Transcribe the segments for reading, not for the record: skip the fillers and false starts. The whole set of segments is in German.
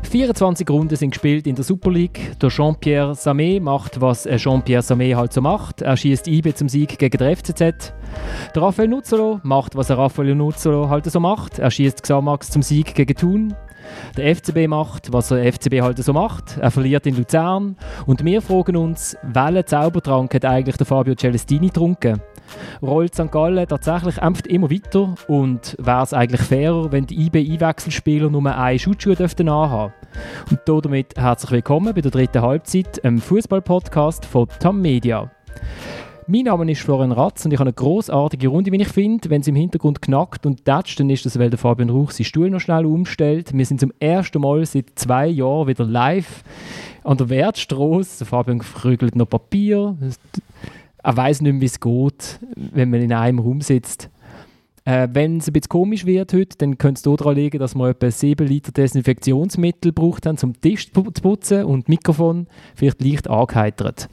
24 Runden sind gespielt in der Super League. Der Jean-Pierre Samé macht, was Jean-Pierre Samé halt so macht. Er schießt IB zum Sieg gegen den FCZ. Der Raphael Nuzzolo macht, was Raphael Nuzzolo halt so macht. Er schießt Xamax zum Sieg gegen Thun. Der FCB macht, was der FCB halt so macht. Er verliert in Luzern. Und wir fragen uns, welchen Zaubertrank hat eigentlich der Fabio Celestini getrunken? Rollt St. Gallen tatsächlich einfach immer weiter? Und wäre es eigentlich fairer, wenn die IB-Einwechselspieler nur einen Schutzschuh dürften anhaben? Und damit herzlich willkommen bei der dritten Halbzeit, einem Fußball-Podcast von TAM Media. Mein Name ist Florian Ratz und ich habe eine grossartige Runde, wie ich finde. Wenn es im Hintergrund knackt und tätscht, dann ist das, weil der Fabian Rauch seinen Stuhl noch schnell umstellt. Wir sind zum ersten Mal seit 2 Jahren wieder live an der Wertstrasse. Der Fabian frügelt noch Papier. Er weiss nicht mehr, wie es geht, wenn man in einem Raum sitzt. Wenn es ein bisschen komisch wird heute, dann könnte es daran liegen, dass wir etwa 7 Liter Desinfektionsmittel gebraucht haben, um den Tisch zu putzen und das Mikrofon vielleicht leicht angeheitert.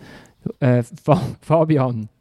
Fabian,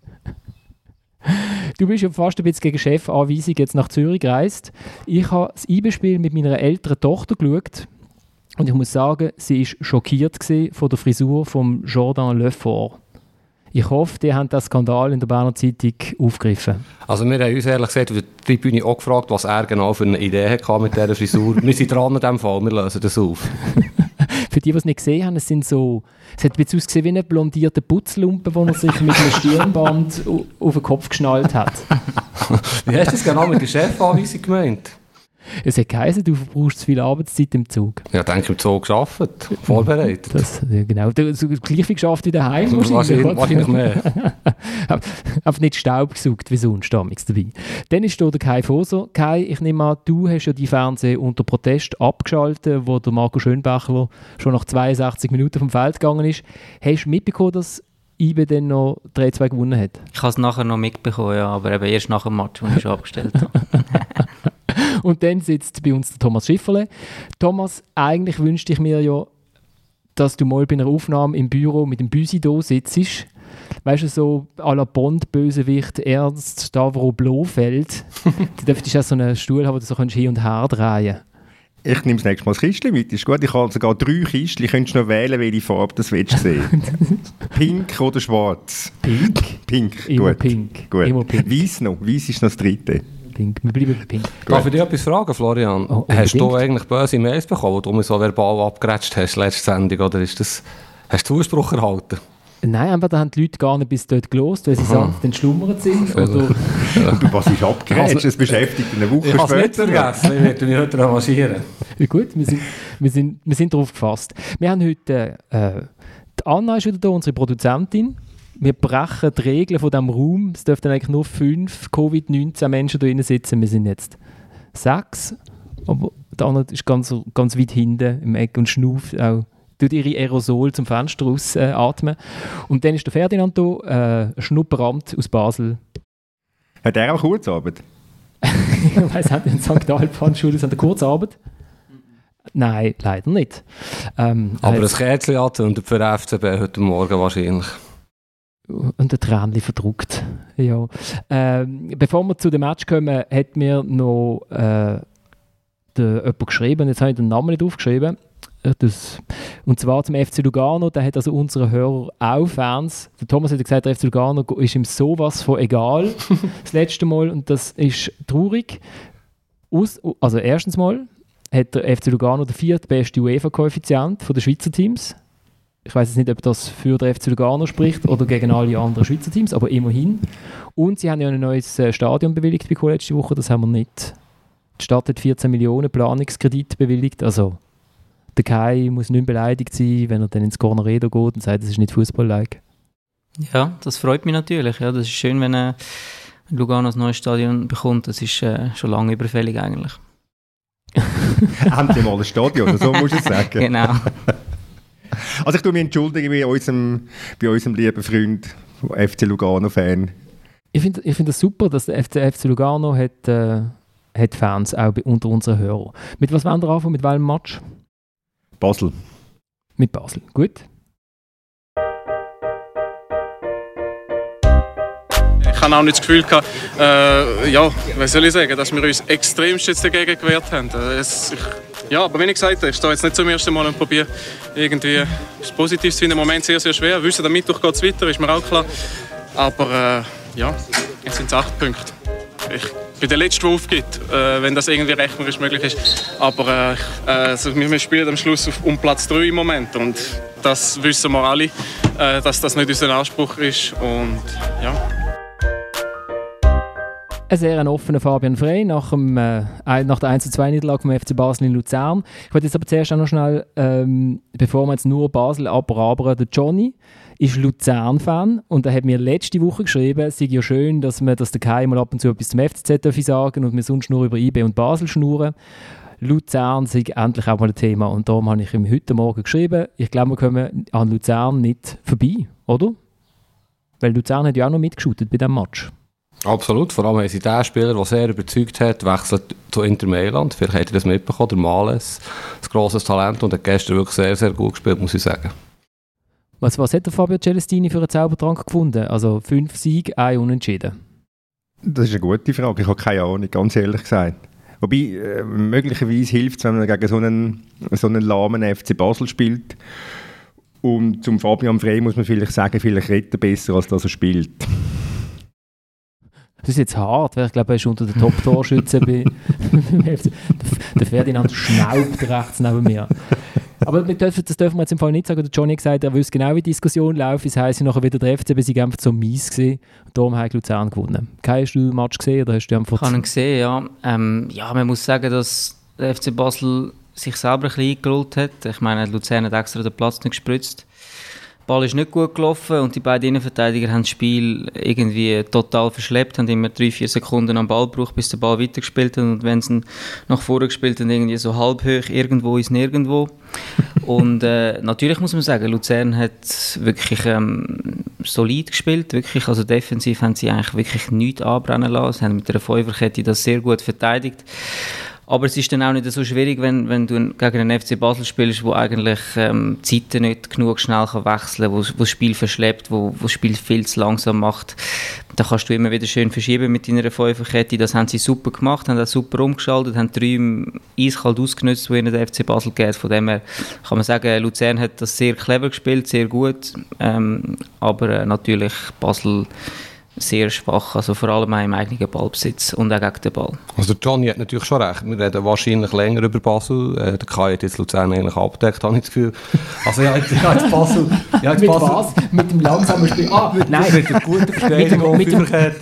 du bist ja fast ein bisschen gegen Chefanweisung jetzt nach Zürich gereist. Ich habe das IB-Spiel mit meiner älteren Tochter geschaut und ich muss sagen, sie war schockiert von der Frisur von Jordan Lefort. Ich hoffe, die haben den Skandal in der Berner Zeitung aufgegriffen. Also wir haben uns ehrlich gesagt auf der Tribüne auch gefragt, was er genau für eine Idee hatte mit dieser Frisur. Wir sind dran an diesem Fall, wir lösen das auf. Für die es nicht gesehen haben, es hat ein bisschen ausgesehen wie eine blondierte Putzlumpe, die er sich mit einem Stirnband auf den Kopf geschnallt hat. Wie hast du das genau mit der Chefanweisung gemeint? Es hat geheißen, du verbrauchst zu viel Arbeitszeit im Zug. Ja, ich denke, im Zug gearbeitet, vorbereitet. Ja, genau, so gleich viel geschafft wie daheim wahrscheinlich mehr. Aber nicht Staub gesaugt wie sonst dabei. Dann ist hier der Kai Foser. Kai, ich nehme an, du hast ja die Fernsehen unter Protest abgeschaltet, wo der Marco Schönbächler schon nach 62 Minuten vom Feld gegangen ist. Hast du mitbekommen, dass IB dann noch 3-2 gewonnen hat? Ich habe es nachher noch mitbekommen, ja, aber eben erst nach dem Match, als ich schon abgestellt habe. Und dann sitzt bei uns der Thomas Schifferle. Thomas, eigentlich wünschte ich mir ja, dass du mal bei einer Aufnahme im Büro mit dem Büsi da sitzt. Weißt du, so à la Bond-Bösewicht Ernst Stavro Blofeld. Du dürftest ja so einen Stuhl haben, wo du so hin und her drehen kannst. Ich nehme das nächste Mal das Kistchen mit, ist gut. Ich habe sogar 3 Kistchen, könntest du noch wählen, welche Farbe das willst sehen. Pink oder schwarz? Pink? Pink, immer gut. Pink. Gut. Immer Pink. Weiss noch, weiss ist noch das dritte. Pink. Wir bleiben bei Pink. Darf ich dich etwas fragen, Florian? Oh, hast du eigentlich böse Mails bekommen, wo du mich so verbal abgerätscht hast, letzte Sendung, oder ist das, hast du Zuspruch erhalten? Nein, aber da haben die Leute gar nicht bis dort gelost, weil sie sanft entschlummert sind. Oder Und du, was ist abgerätscht? Das beschäftigt eine Woche ich später. Ich habe es nicht vergessen, ich werde mich heute revanchieren. Ja, gut, wir sind darauf gefasst. Wir haben heute, die Anna ist wieder da, unsere Produzentin. Wir brechen die Regeln von diesem Raum. Es dürften eigentlich nur 5 Covid-19 Menschen da drin sitzen. Wir sind jetzt 6. Aber die Anna ist ganz weit hinten im Eck und schnauft auch. Tut ihre Aerosol zum Fenster ausatmen. Und dann ist der Ferdinand da, Schnupperamt aus Basel. Hat er auch Kurzarbeit? Ich weiss, hat in St. Alban-Schule an der Kurzarbeit? Nein, leider nicht. Aber das Kerzchen anzündet für den FCB heute Morgen wahrscheinlich. Und ein Tränchen verdruckt. Ja. Bevor wir zu dem Match kommen, hat mir noch jemand geschrieben, jetzt habe ich den Namen nicht aufgeschrieben. Und zwar zum FC Lugano, da hat also unsere Hörer auch Fans. Der Thomas hat gesagt, der FC Lugano ist ihm sowas von egal, das letzte Mal, und das ist traurig. Also erstens mal hat der FC Lugano den 4. besten UEFA-Koeffizient der Schweizer Teams. Ich weiss jetzt nicht, ob das für den FC Lugano spricht oder gegen alle anderen Schweizer Teams, aber immerhin. Und sie haben ja ein neues Stadion bewilligt bekommen letzte Woche, das haben wir nicht. Die Stadt hat 14 Millionen Planungskredit bewilligt, also der Kai muss nicht beleidigt sein, wenn er dann ins Corneredo geht und sagt, das ist nicht Fußball-like. Ja, das freut mich natürlich. Ja, das ist schön, wenn Lugano ein neues Stadion bekommt. Das ist schon lange überfällig eigentlich. Endlich mal ein Stadion, so musst du es sagen. Genau. Also ich tue mich entschuldigen bei unserem lieben Freund, FC Lugano-Fan. Ich finde das super, dass der FC Lugano hat Fans auch unter unseren Hörern. Mit was wollen wir anfangen? Mit welchem Match? Basel. Mit Basel, gut. Ich habe auch nicht das Gefühl gehabt, was soll ich sagen, dass wir uns extremst jetzt dagegen gewehrt haben. Ja, aber wie ich gesagt habe, ich stehe jetzt nicht zum ersten Mal und probiere irgendwie etwas Positives zu finden. Im Moment sehr, sehr schwer. Wir wissen, am Mittwoch geht es weiter, ist mir auch klar. Aber ja, jetzt sind es 8 Punkte. Ich bin der Letzte, der aufgibt, wenn das irgendwie rechnerisch möglich ist. Aber also wir spielen am Schluss um Platz 3 im Moment. Und das wissen wir alle, dass das nicht unser Anspruch ist. Und ja. Ein sehr offener Fabian Frey nach der 1:2-Niederlage vom FC Basel in Luzern. Ich wollte jetzt aber zuerst auch noch schnell, bevor wir jetzt nur Basel abrabern, der Johnny ist Luzern-Fan und er hat mir letzte Woche geschrieben, es sei ja schön, dass der Kai mal ab und zu etwas zum FCZ sagen und wir sonst nur über IB und Basel schnurren. Luzern sei endlich auch mal ein Thema und darum habe ich ihm heute Morgen geschrieben, ich glaube, wir kommen an Luzern nicht vorbei, oder? Weil Luzern hat ja auch noch mitgeschootet bei diesem Match. Absolut, vor allem haben sie den Spieler, der sehr überzeugt hat, wechselt zu Inter Mailand. Vielleicht hat er das mitbekommen, der Males, ein grosses Talent und hat gestern wirklich sehr, sehr gut gespielt, muss ich sagen. Was hat der Fabio Celestini für einen Zaubertrank gefunden? Also 5 Siege, 1 Unentschieden. Das ist eine gute Frage, ich habe keine Ahnung, ganz ehrlich gesagt. Wobei, möglicherweise hilft es, wenn man gegen so einen lahmen FC Basel spielt. Und zum Fabian Frey muss man vielleicht sagen, vielleicht redet er besser, als dass er spielt. Das ist jetzt hart, weil ich glaube, er ist unter den Top-Torschützen beim FC. Der Ferdinand schnaubt rechts neben mir. Aber das dürfen wir jetzt im Fall nicht sagen. Der Johnny hat gesagt, er wüsste genau, wie die Diskussion läuft. Das heisst, nachher wieder der FCB sei einfach so mies gewesen. Und darum hat Luzern gewonnen. Kai, hast du den Match gesehen? Oder hast du einfach... Ich habe ihn gesehen, ja. Ja, man muss sagen, dass der FC Basel sich selber ein bisschen eingerollt hat. Ich meine, Luzern hat extra den Platz nicht gespritzt. Der Ball ist nicht gut gelaufen und die beiden Innenverteidiger haben das Spiel irgendwie total verschleppt, haben immer 3-4 Sekunden am Ball gebraucht, bis der Ball weitergespielt hat und wenn sie ihn nach vorne gespielt haben, irgendwie so halb hoch, irgendwo ist nirgendwo. Und natürlich muss man sagen, Luzern hat wirklich solid gespielt, wirklich, also defensiv haben sie eigentlich wirklich nichts anbrennen lassen, sie haben mit einer Fünferkette das sehr gut verteidigt. Aber es ist dann auch nicht so schwierig, wenn du gegen einen FC Basel spielst, wo eigentlich die Zeiten nicht genug schnell wechseln kann, wo das Spiel verschleppt, wo das Spiel viel zu langsam macht. Da kannst du immer wieder schön verschieben mit deiner Fünferkette. Das haben sie super gemacht, haben auch super umgeschaltet, haben 3 eiskalt ausgenutzt, die ihnen der FC Basel geht. Von dem her kann man sagen, Luzern hat das sehr clever gespielt, sehr gut. Aber natürlich Basel sehr schwach, also vor allem auch im eigenen Ballbesitz und auch gegen den Ball. Also der Johnny hat natürlich schon recht, wir reden wahrscheinlich länger über Basel, der Kai hat jetzt Luzern eigentlich abgedeckt, habe ich das Gefühl. Also ja, jetzt Basel... Ja, mit Basel, was? Mit dem langsamen Spiel? Nein, mit der guten Verteidigung, mit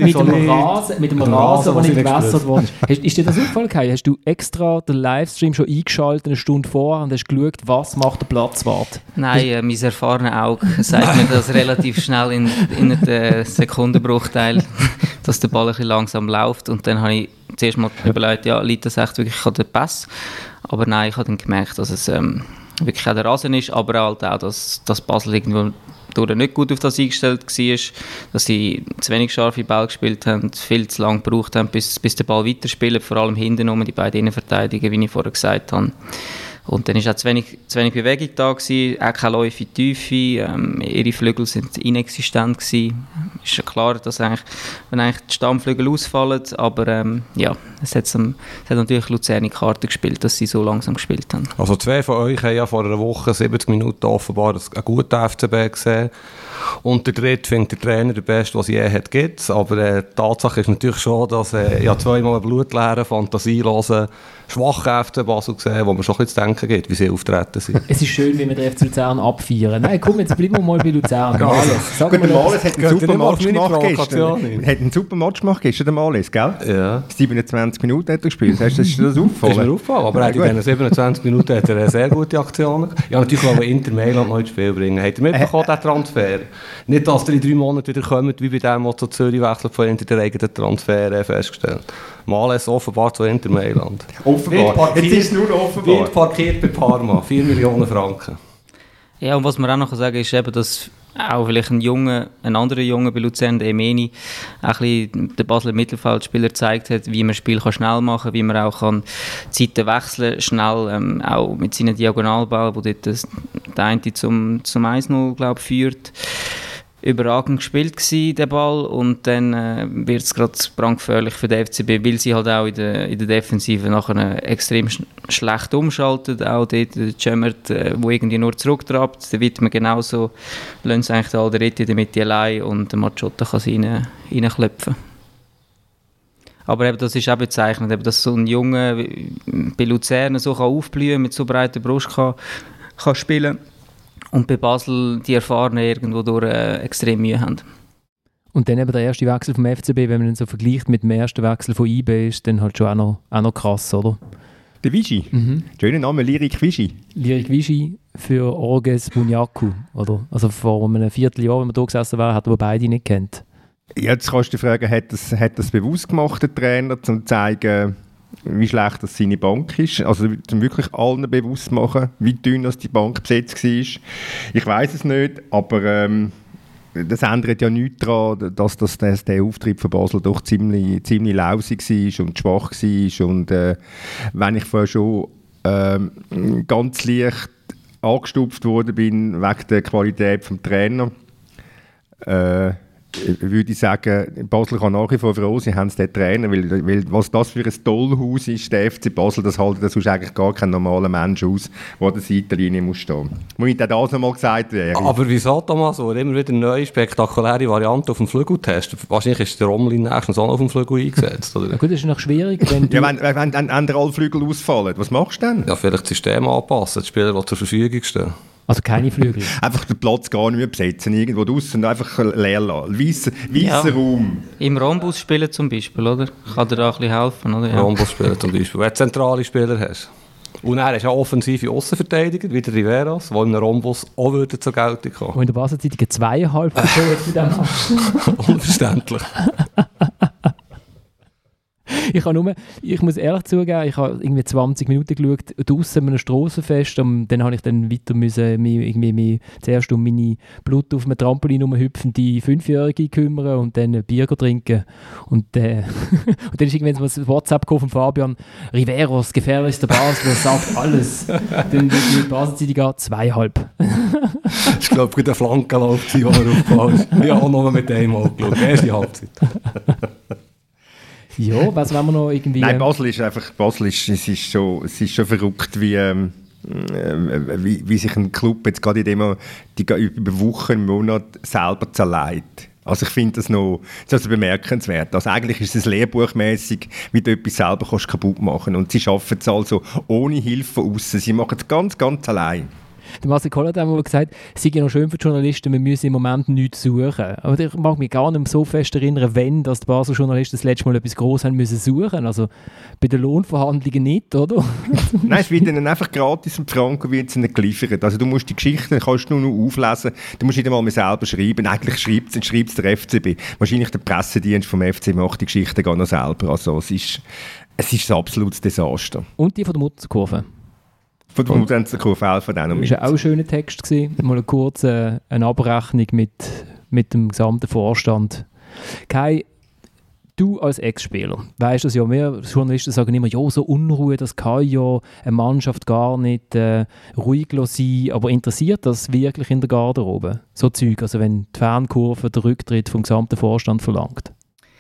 dem Rasen, der nicht gewässert worden ist. Ist dir das aufgefallen, Kai? Hast du extra den Livestream schon eingeschaltet, eine Stunde vorher, und hast geschaut, was macht der Platzwart? Nein, mein erfahrenes Auge sagt mir das relativ schnell in der Sekundenbruchteil, dass der Ball ein bisschen langsam läuft. Und dann habe ich zuerst mal überlegt, ja, liegt das echt wirklich an den Pass? Aber nein, ich habe dann gemerkt, dass es wirklich auch der Rasen ist, aber halt auch, dass Basel irgendwo nicht gut auf das eingestellt war, dass sie zu wenig scharfe Ball gespielt haben, viel zu lange gebraucht haben, bis der Ball weiterspielt, vor allem hinten rum, die beiden Innenverteidiger, wie ich vorher gesagt habe. Und dann war auch zu wenig Bewegung da gewesen, auch keine Läufe in die Tiefe, ihre Flügel sind inexistent gewesen. Ist ja klar, dass wenn die Stammflügel ausfallen, aber ja, es hat natürlich Luzern in die Karte gespielt, dass sie so langsam gespielt haben. Also 2 von euch haben ja vor einer Woche 70 Minuten offenbar einen guten FCB gesehen. Und der dritte findet der Trainer der Beste, was es je hat, gibt. Aber die Tatsache ist natürlich schon, dass ich 2-mal einen blutleeren, fantasielosen, schwachen FC Basel gesehen, wo man schon ein bisschen zu denken gibt, wie sie auftreten sind. Es ist schön, wie wir den FC Luzern abfeiern. Nein, komm, jetzt bleiben wir mal bei Luzern. Ja, Males. Gut, der Males hat einen super Match gemacht gestern. Hat einen super Match gemacht gestern, der Males, gell? Ja. 27 Minuten hat er gespielt. Ist das aufgefallen? Das ist mir aufgefallen, aber in diesen 27 Minuten hat er sehr gute Aktionen. Ja, natürlich wollen wir Inter Mailand noch ins Spiel bringen. Hat er mitbekommen, den Transfer? Nicht, dass er in 3 Monaten wieder kommt, wie bei dem, der zu Zürich wechselt, von Inter den eigenen Transfer festgestellt. Males offenbar zu Inter Mailand. Offenbar. Jetzt ist es nur offenbar. Wird parkiert bei Parma. 4 Millionen Franken. Ja, und was man auch noch sagen kann, ist eben, dass auch vielleicht ein anderer Junge bei Luzern, der Emeni, auch ein bisschen der Basler Mittelfeldspieler gezeigt hat, wie man Spiel schnell machen kann, wie man auch kann Zeiten wechseln kann, schnell, auch mit seinen Diagonalball, wo dort der eine zum 1-0, glaube ich, führt. überragend gespielt gewesen, der Ball, und dann wird es gerade brandgefährlich für den FCB, weil sie halt auch in der Defensive nachher extrem schlecht umschalten, auch dort der Cemert, wo irgendwie nur zurücktrabt, der Wittmann genauso, lassen sie eigentlich den Alderete in der Mitte allein und der Machotta kann sie reinklopfen. Aber eben, das ist auch bezeichnend, eben, dass so ein Junge bei Luzern so aufblühen kann, mit so breiter Brust kann spielen. Und bei Basel die Erfahrenen irgendwo durch extrem Mühe haben. Und dann eben der erste Wechsel vom FCB, wenn man ihn so vergleicht mit dem ersten Wechsel von IB, ist dann halt schon auch noch krass, oder? Der Vichy. Schöner Name, Lirik Vichy. Lirik Vichy für Orges Bunyaku, oder? Also vor einem Vierteljahr, wenn man da gesessen wäre, hat er beide nicht kennt. Jetzt kannst du dich fragen, hat das bewusst gemacht, der Trainer, um zu zeigen, wie schlecht das seine Bank ist? Also um wirklich allen bewusst zu machen, wie dünn das die Bank besetzt war. Ich weiss es nicht, aber das ändert ja nichts daran, dass der Auftritt von Basel doch ziemlich lausig war und schwach war. Und wenn ich vorher schon ganz leicht angestupft worden bin wegen der Qualität des Trainers, würde ich sagen, Basel kann nach wie vor froh sein, haben sie den Trainer, weil was das für ein Tollhaus ist, der FC Basel, das hält sonst eigentlich gar kein normaler Mensch aus, der an der Seitenlinie muss stehen. Muss ich das nochmal gesagt werden? Aber wieso, Thomas, wo immer wieder neue, spektakuläre Varianten auf dem Flügel testen? Wahrscheinlich ist der Rommelin nächstens auch noch auf dem Flügel eingesetzt, oder? Gut, das ist noch schwierig, wenn du... Ja, wenn alle Flügel ausfallen, was machst du dann? Ja, vielleicht das System anpassen, die Spieler, die zur Verfügung stehen. Also keine Flügel? Einfach den Platz gar nicht mehr besetzen, irgendwo draussen und einfach leer lassen. Weisser Raum. Im Rhombus spielen zum Beispiel, oder? Kann dir da ein bisschen helfen, oder? Ja. Rhombus spielen zum Beispiel, wenn du zentrale Spieler hast. Und er ist ja offensive Aussenverteidiger, wie der Riveros, die in einem Rhombus auch zur Geltung kommen. Und in der Basel-Zeitung 2,5 verschoben bei diesem Match. Unverständlich. Ich muss ehrlich zugeben, ich habe irgendwie 20 Minuten geschaut, draussen an einem Strassenfest, und dann habe ich dann weiter mich zuerst um meine Blut auf einem Trampolin rumhüpfende 5-Jährige kümmern und dann ein Bier trinken. Und dann ist irgendwann so ein WhatsApp von Fabian, Riveros, gefährlichster Basler, sagt alles. Dann wird die Basel-Zeitung 2,5. Ich glaube, gut der Flankenlauf, der aufgefallen ist. Ich habe auch noch mit dem angeschaut, erste Halbzeit. Ja, was wollen wir noch irgendwie... Nein, Basel ist schon verrückt, wie sich ein Club jetzt gerade über Wochen, Monate selber zerlegt. Also ich finde das bemerkenswert. Also eigentlich ist es lehrbuchmässig, wie du etwas selber kaputt machen kannst. Und sie schaffen es also ohne Hilfe von aussen. Sie machen es ganz, ganz allein. Der Marcel Koller hat einmal gesagt, es sei ja noch schön für die Journalisten, wir müssen im Moment nichts suchen. Aber ich mag mich gar nicht mehr so fest erinnern, wenn die Basel Journalisten das letzte Mal etwas Grosses haben müssen suchen. Also bei den Lohnverhandlungen nicht, oder? Nein, es wird ihnen einfach gratis im Franken wird es ihnen geliefert. Also du musst die Geschichten kannst du nur noch auflesen, du musst nicht einmal mehr selber schreiben. Eigentlich schreibt es der FCB. Wahrscheinlich der Pressedienst vom FCB macht die Geschichten gar noch selber. Also es ist ein absolutes Desaster. Und die von der Mutterkurve. Von der Mutterkurve helfen auch noch mit. Das war auch ein schöner Text. Mal eine kurze eine Abrechnung mit dem gesamten Vorstand. Kai, du als Ex-Spieler, weißt das ja, wir Journalisten sagen immer, ja, so Unruhe, das kann ja eine Mannschaft gar nicht ruhig sein, aber interessiert das wirklich in der Garderobe? So Zeug, also wenn die Fankurve den Rücktritt vom gesamten Vorstand verlangt?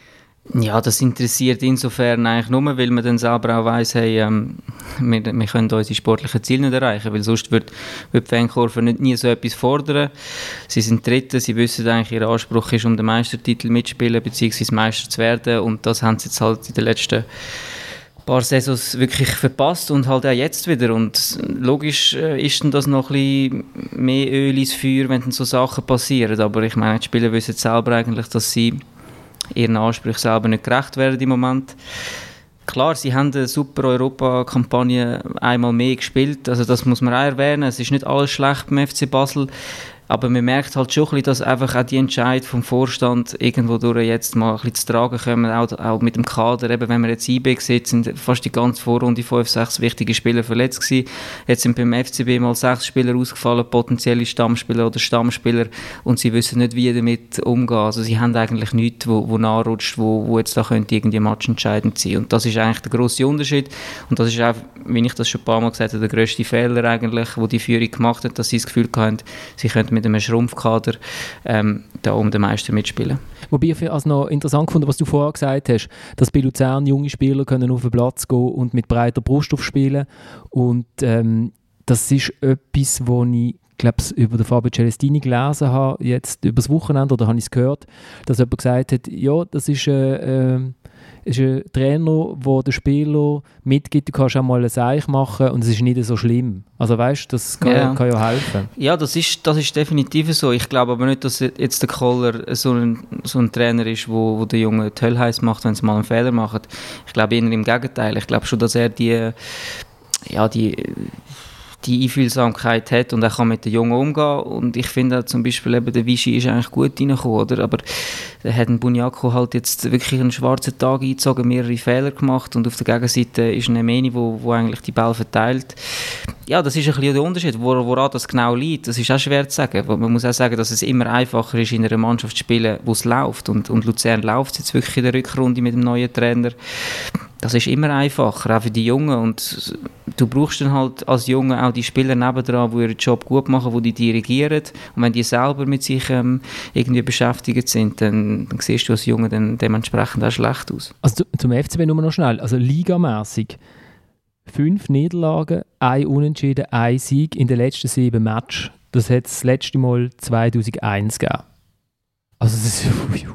Ja, das interessiert insofern eigentlich nur, weil man dann selber auch weiss, hey, wir können unsere sportlichen Ziele nicht erreichen, weil sonst wird die Fankurve nie so etwas fordern. Sie sind Dritte, sie wissen eigentlich, ihr Anspruch ist, um den Meistertitel mitzuspielen, beziehungsweise Meister zu werden, und das haben sie jetzt halt in den letzten paar Saisons wirklich verpasst und halt auch jetzt wieder. Und logisch ist dann das noch ein bisschen mehr Öl ins Feuer, wenn dann so Sachen passieren, aber ich meine, die Spieler wissen selber eigentlich, dass sie ihren Ansprüchen selber nicht gerecht werden im Moment. Klar, sie haben eine super Europa-Kampagne einmal mehr gespielt, also das muss man auch erwähnen. Es ist nicht alles schlecht beim FC Basel, aber man merkt halt schon ein bisschen, dass einfach auch die Entscheidungen vom Vorstand irgendwo durch jetzt mal ein bisschen zu tragen kommen, auch mit dem Kader. Eben, wenn man jetzt IB sieht, sind fast die ganze Vorrunde 5, 6 wichtige Spieler verletzt gewesen. Jetzt sind beim FCB mal 6 Spieler ausgefallen, potenzielle Stammspieler oder Stammspieler, und sie wissen nicht, wie damit umgehen. Also sie haben eigentlich nichts, wo nachrutscht, wo jetzt da könnte irgendwie matchentscheidend sein. Und das ist eigentlich der grosse Unterschied. Und das ist auch, wie ich das schon ein paar Mal gesagt habe, der grösste Fehler eigentlich, wo die Führung gemacht hat, dass sie das Gefühl hatten, sie könnten mit einem Schrumpfkader da um den Meister mitspielen. Wobei ich also noch interessant gefunden, was du vorher gesagt hast, dass bei Luzern junge Spieler können auf den Platz gehen und mit breiter Brust aufspielen. Und das ist etwas, wo ich glaube, über den Fabio Celestini gelesen habe, jetzt übers Wochenende, oder habe ich es gehört, dass jemand gesagt hat, ja, das ist ein Trainer, der den Spieler mitgibt, du kannst auch mal ein Seich machen und es ist nicht so schlimm. Also weißt du, das kann ja helfen. Ja, das ist definitiv so. Ich glaube aber nicht, dass jetzt der Kohler so ein Trainer ist, wo der Junge die Hölle heiß macht, wenn sie mal einen Fehler machen. Ich glaube eher im Gegenteil. Ich glaube schon, dass er die Einfühlsamkeit hat und er kann mit den Jungen umgehen. Und ich finde zum Beispiel eben, der Vichy ist eigentlich gut reingekommen, oder? Aber da hat ein Bunyaku halt jetzt wirklich einen schwarzen Tag eingezogen, mehrere Fehler gemacht und auf der Gegenseite ist ein Nemeni, wo eigentlich die Bälle verteilt. Ja, das ist ein bisschen der Unterschied. Woran das genau liegt, das ist auch schwer zu sagen. Man muss auch sagen, dass es immer einfacher ist, in einer Mannschaft zu spielen, wo es läuft. Und Luzern läuft jetzt wirklich in der Rückrunde mit dem neuen Trainer. Das ist immer einfacher, auch für die Jungen. Und du brauchst dann halt als Junge auch die Spieler nebendran, die ihren Job gut machen, die dirigieren. Und wenn die selber mit sich irgendwie beschäftigt sind, dann siehst du als Junge dann dementsprechend auch schlecht aus. Also zum FCB nur noch schnell. Also ligamässig 5 Niederlagen, 1 Unentschieden, 1 Sieg in den letzten 7 Matches. Das hat es das letzte Mal 2001 gegeben. Also das ist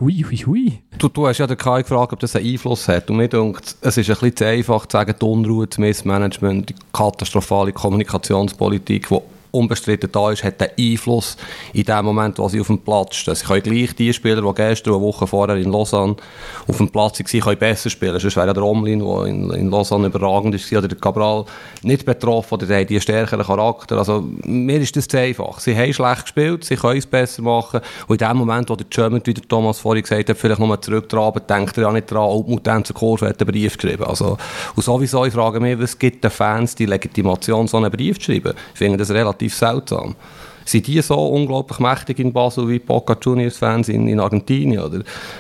hui. Du hast ja den Kai gefragt, ob das einen Einfluss hat. Und mir denkt, es ist ein bisschen zu einfach zu sagen, die Unruhe, das Missmanagement, die katastrophale Kommunikationspolitik, die unbestritten da ist, hat einen Einfluss in dem Moment, wo sie auf dem Platz stehen. Sie können gleich die Spieler, die gestern eine Woche vorher in Lausanne auf dem Platz waren, können besser spielen. Sonst wäre ja der Omlin, der in Lausanne überragend ist, oder der Cabral nicht betroffen, oder der hat einen stärkeren Charakter. Also mir ist das zu einfach. Sie haben schlecht gespielt, sie können es besser machen. Und in dem Moment, wo der German, wie der Thomas vorhin gesagt hat, vielleicht nochmal zurücktraben, denkt er ja nicht dran, die Mutanz zur Kurve hat einen Brief geschrieben. Also, und sowieso, ich frage mich, was gibt den Fans die Legitimation, so einen Brief zu schreiben? Ich finde das relativ seltsam. Sind die so unglaublich mächtig in Basel wie Boca Juniors Fans in Argentinien? Oder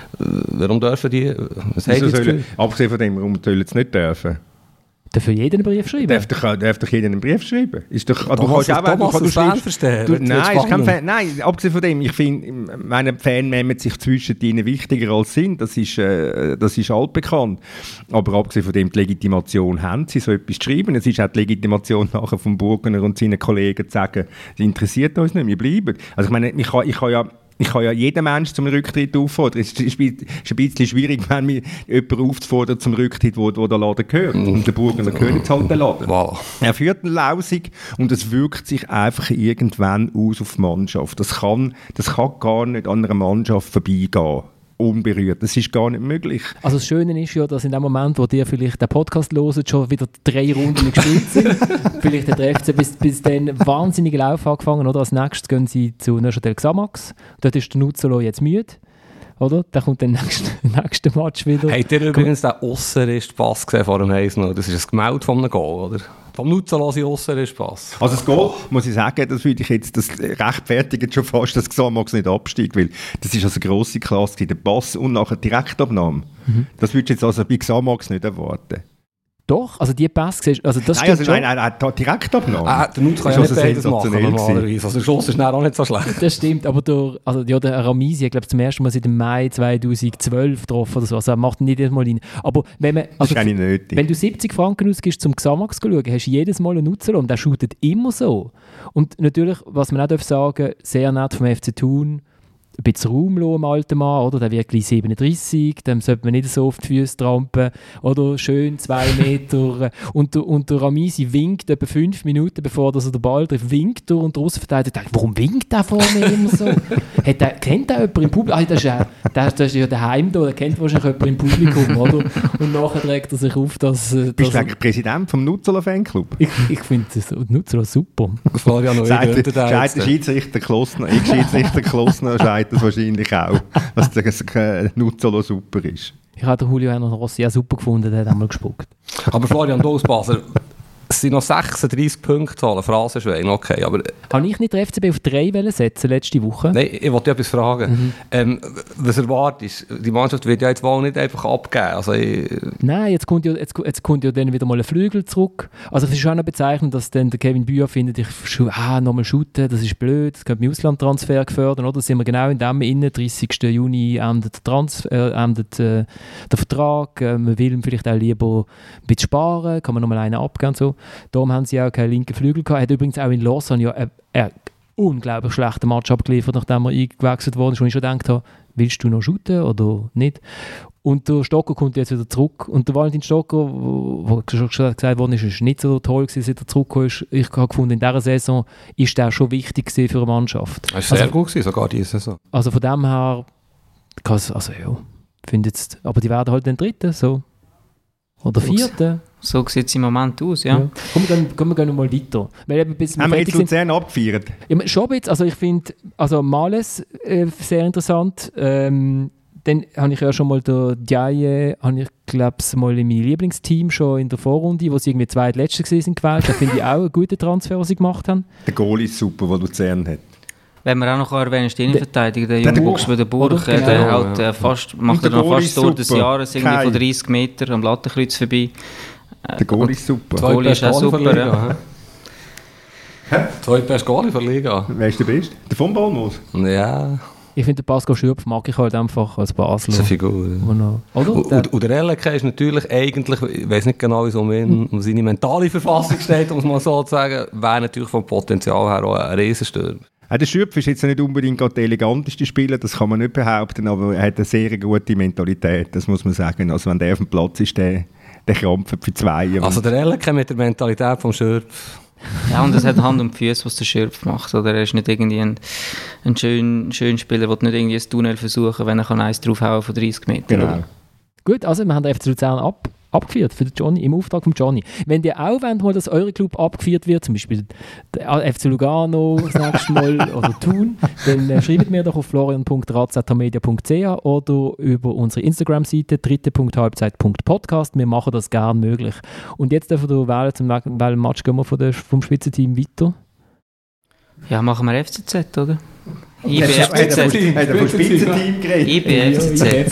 warum dürfen die? Abgesehen von dem, warum sollen sie nicht dürfen? Darf jeder einen Brief schreiben? Darf doch jeder einen Brief schreiben? Ist doch, du kannst als Fan verstehen. Nein, ist kein Fan. Nein, abgesehen von dem, ich finde, meine Fans nehmen sich zwischen ihnen wichtiger als sind. Das ist altbekannt. Aber abgesehen von dem, die Legitimation haben sie, so etwas zu schreiben. Es ist auch die Legitimation nachher vom Burgener und seinen Kollegen zu sagen, es interessiert uns nicht, wir bleiben. Also ich meine, ich kann ja jeden Menschen zum Rücktritt auffordern. Es ist ein bisschen schwierig, wenn mir jemanden aufzufordern zum Rücktritt, wo der Laden gehört. Und der Burgener gehört jetzt halt den Laden. Wow. Er führt eine Lausung und es wirkt sich einfach irgendwann aus auf die Mannschaft. Das kann gar nicht an einer Mannschaft vorbeigehen. Unberührt. Das ist gar nicht möglich. Also das Schöne ist ja, dass in dem Moment, wo ihr vielleicht den Podcast hört, schon wieder 3 Runden gespielt sind. Vielleicht hat der FC bis dann wahnsinnige Lauf angefangen. Oder? Als nächstes gehen sie zu Neuchâtel Xamax. Dort ist der Nuzzolo jetzt müde. Oder? Dann kommt der nächste Match wieder. Habt ihr übrigens den Ausserist-Pass gesehen vor dem 1-0? Das ist ein Gemälde von einem Goal, oder? Vom Nuzzolo sind Ausserist-Pass. Also das Goal, muss ich sagen, das würde ich jetzt, das rechtfertigt schon fast, dass Xamax nicht absteigt, weil das ist also eine grosse Klasse, der Pass und nachher Direktabnahme. Das würdest du jetzt also bei Xamax nicht erwarten. Doch, also die Pässe siehst du, also das nein, Direktabnahme. Der Nutz kann ja nicht beides machen, normalerweise. Also der Schuss ist auch nicht so schlecht. Das stimmt, aber der Ramisi, ich glaube zum ersten Mal seit dem Mai 2012 getroffen oder so, also er macht nicht jedes Mal rein. Aber wenn du 70 Franken ausgibst zum Xamax zu schauen, hast du jedes Mal einen Nutzerlohn und der shootet immer so. Und natürlich, was man auch sagen darf, sehr nett vom FC Thun, ein bisschen Raum lassen, im alten Mann, oder? Der wird gleich 37, dem sollte man nicht so auf die Füße trampen, oder? Schön 2 Meter. Und der Ramisi winkt etwa 5 Minuten, bevor er den Ball trifft, winkt er und der Außenverteidiger denkt, warum winkt der vor mir immer so? Kennt der jemand im Publikum? Das ist ja daheim da, der kennt wahrscheinlich jemand im Publikum, oder? Und nachher trägt er sich auf, dass... Bist du eigentlich Präsident vom Nuzzolo-Fanclub? Ich finde Nuzzolo super. Florian der Schiedsrichter Klossner scheit das wahrscheinlich auch, dass der Nuzzolo super ist. Ich habe den Julio Hernan Rossi auch super gefunden, der hat einmal gespuckt. Aber Florian, du aus Basel, Es sind noch 36 Punkte holen, Phrasenschwein, okay, aber... Habe ich nicht den FCB auf 3 setzen letzte Woche? Nein, ich wollte etwas fragen. Was erwartest du? Die Mannschaft wird ja jetzt wohl nicht einfach abgeben. Also Nein, jetzt kommt ja dann wieder mal ein Flügel zurück. Also es ist schon noch bezeichnend, dass dann der Kevin Bühr findet, nochmal shooten, das ist blöd, das könnte den Auslandtransfer gefördern, oder? Da sind wir genau in dem innen, 30. Juni endet der Vertrag, man will vielleicht auch lieber ein bisschen sparen, kann man nochmal einen abgeben und so. Darum haben sie auch keinen linken Flügel gehabt. Er hat übrigens auch in Lausanne ja einen unglaublich schlechten Match abgeliefert, nachdem er eingewechselt worden ist, wo ich schon gedacht habe, willst du noch shooten oder nicht? Und der Stocker kommt jetzt wieder zurück. Und der Valentin Stocker, wo schon gesagt worden ist, ist nicht so toll gewesen, seit er zurückgekommen ist. Ich habe gefunden, in dieser Saison ist der schon wichtig gewesen für eine Mannschaft. Das war sehr gut gewesen, sogar diese Saison. Also von dem her, finde jetzt, aber die werden halt den Dritten, so. Oder Vierten. So sieht es im Moment aus, ja. Komm, wir gehen mal weiter. Haben wir jetzt Luzern abgefeiert? Ja, schon ein bisschen. Also ich finde, Males sehr interessant. Dann habe ich ja schon mal den Diaye, glaube ich, mal in meinem Lieblingsteam schon in der Vorrunde, wo sie irgendwie zweitletzte waren, gewählt. Da finde ich auch einen guten Transfer, was sie gemacht haben. Der Goalie ist super, den Luzern hat. Wenn wir auch noch erwähnen, ist die Innenverteidiger, der junge Buchs bei der Burg, der macht er noch fast Tor des Jahres, irgendwie von 30 Metern am Lattenkreuz vorbei. Der Goalie ist super. Der Goalie ist auch super, ja. Zweitbeste Goalie der Liga. Wer ist der Beste? Der von Balmos? Ja. Ich finde, den Pascal Schürpf mag ich halt einfach als Basler. Das ist eine Figur. Und der LK ist natürlich eigentlich, ich weiß nicht genau, wie es um seine mentale Verfassung steht, um es mal so zu sagen, wäre natürlich vom Potenzial her auch ein Riesenstürmer. Der Schürpf ist jetzt nicht unbedingt der eleganteste Spieler, das kann man nicht behaupten, aber er hat eine sehr gute Mentalität, das muss man sagen. Also wenn der auf dem Platz ist, der krampft für 2. Also der LK mit der Mentalität vom Schürpf. Ja, und es hat Hand und Füße, was der Schürpf macht. Oder er ist nicht irgendwie ein schöner Spieler, der nicht irgendwie ein Tunnel versuchen, wenn er eins draufhauen von 30 Metern. Genau. Gut, also wir haben den FC Luzern abgeführt für den Johnny, im Auftrag von Johnny. Wenn ihr auch wollt, dass eure Club abgeführt wird, zum Beispiel der FC Lugano das nächste Mal oder Thun, dann schreibt mir doch auf florian.ratz@media.ch oder über unsere Instagram-Seite dritte.halbzeit.podcast. Wir machen das gerne möglich. Und jetzt dürfen wir wählen, zum welchen Match gehen wir vom Spitzenteam weiter? Ja, machen wir FCZ, oder? Hat er vom Spitzenteam geredet? IBFCZ.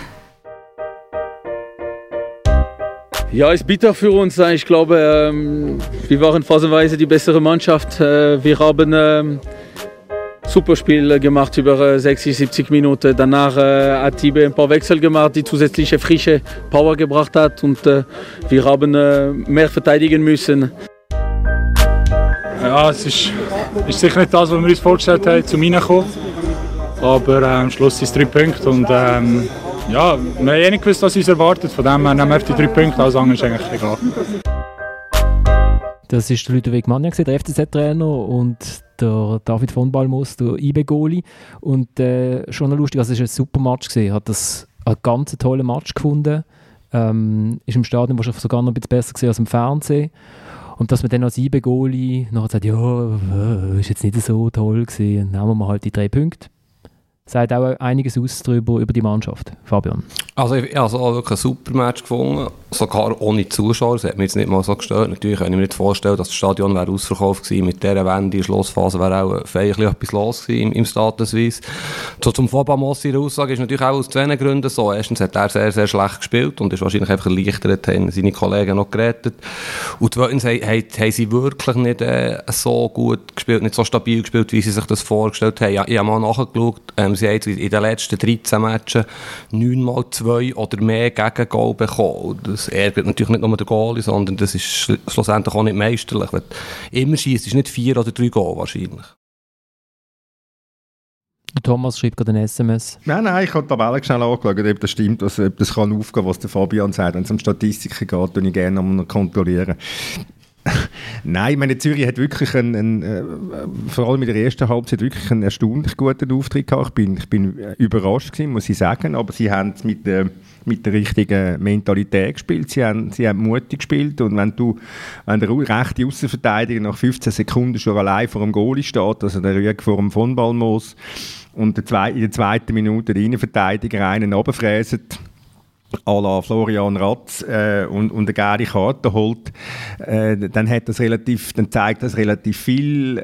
Ja, ist bitter für uns. Ich glaube, wir waren phasenweise die bessere Mannschaft. Wir haben super Spiel gemacht über 60, 70 Minuten. Danach hat Tibe ein paar Wechsel gemacht, die zusätzliche frische Power gebracht hat. Und wir haben mehr verteidigen müssen. Ja, es ist sicher nicht das, was wir uns vorgestellt haben, zum Reinkommen. Aber am Schluss sind es 3 Punkte. Und ja, wir haben nicht gewusst, was uns erwartet. Von dem her nehmen wir die 3 Punkte, alles andere ist eigentlich egal. Das war der Ludovic Magna, der FCZ-Trainer, und der David von Balmos, der IB-Goalie. Und schon noch lustig, also es war ein super Match. Ich habe das einen ganz tollen Match gefunden. Ist im Stadion wahrscheinlich sogar noch ein bisschen besser gewesen als im Fernsehen. Und dass man dann als IB-Goalie nachher sagt, ja, ist jetzt nicht so toll gewesen, dann nehmen wir halt die 3 Punkte. Sagt auch einiges aus über die Mannschaft, Fabian. Also ich habe auch wirklich ein super Match gefunden, sogar ohne Zuschauer. Das hat mich jetzt nicht mal so gestört. Natürlich kann ich mir nicht vorstellen, dass das Stadion wäre ausverkauft gewesen. Mit dieser Wende in der Schlussphase wäre auch feierlich etwas los gewesen im Stade Suisse. So zum Fabamos ihre Aussage ist natürlich auch aus 2 Gründen so. Erstens hat er sehr, sehr schlecht gespielt und ist wahrscheinlich einfach erleichtert, haben seine Kollegen noch gerettet. Und zweitens haben sie wirklich nicht so gut gespielt, nicht so stabil gespielt, wie sie sich das vorgestellt haben. Ich habe mal nachgeschaut, sie haben in den letzten 13 Matchen 9x2 oder mehr Gegengol bekommen. Das ärgert natürlich nicht nur den Goalie, sondern das ist schlussendlich auch nicht meisterlich. Wenn du immer schießt, ist nicht 4 oder 3 Goal wahrscheinlich. Thomas schreibt gerade eine SMS. Nein, ich habe die Tabelle schnell angeschaut, ob das stimmt, ob das kann aufgehen, was der Fabian sagt. Wenn es um Statistiken geht, dann ich gerne noch kontrollieren. Nein, ich meine, Zürich hat wirklich vor allem in der ersten Halbzeit wirklich einen erstaunlich guten Auftritt gehabt. Ich bin überrascht gewesen, muss ich sagen, aber sie haben es mit der richtigen Mentalität gespielt, sie haben mutig gespielt, und wenn der rechte Aussenverteidiger nach 15 Sekunden schon allein vor dem Goalie steht, also der Rüeg vor dem von Balmos, und in der zweiten Minute der Innenverteidiger einen runterfräset, à la Florian Ratz und eine geile Karte holt, dann zeigt das relativ viel,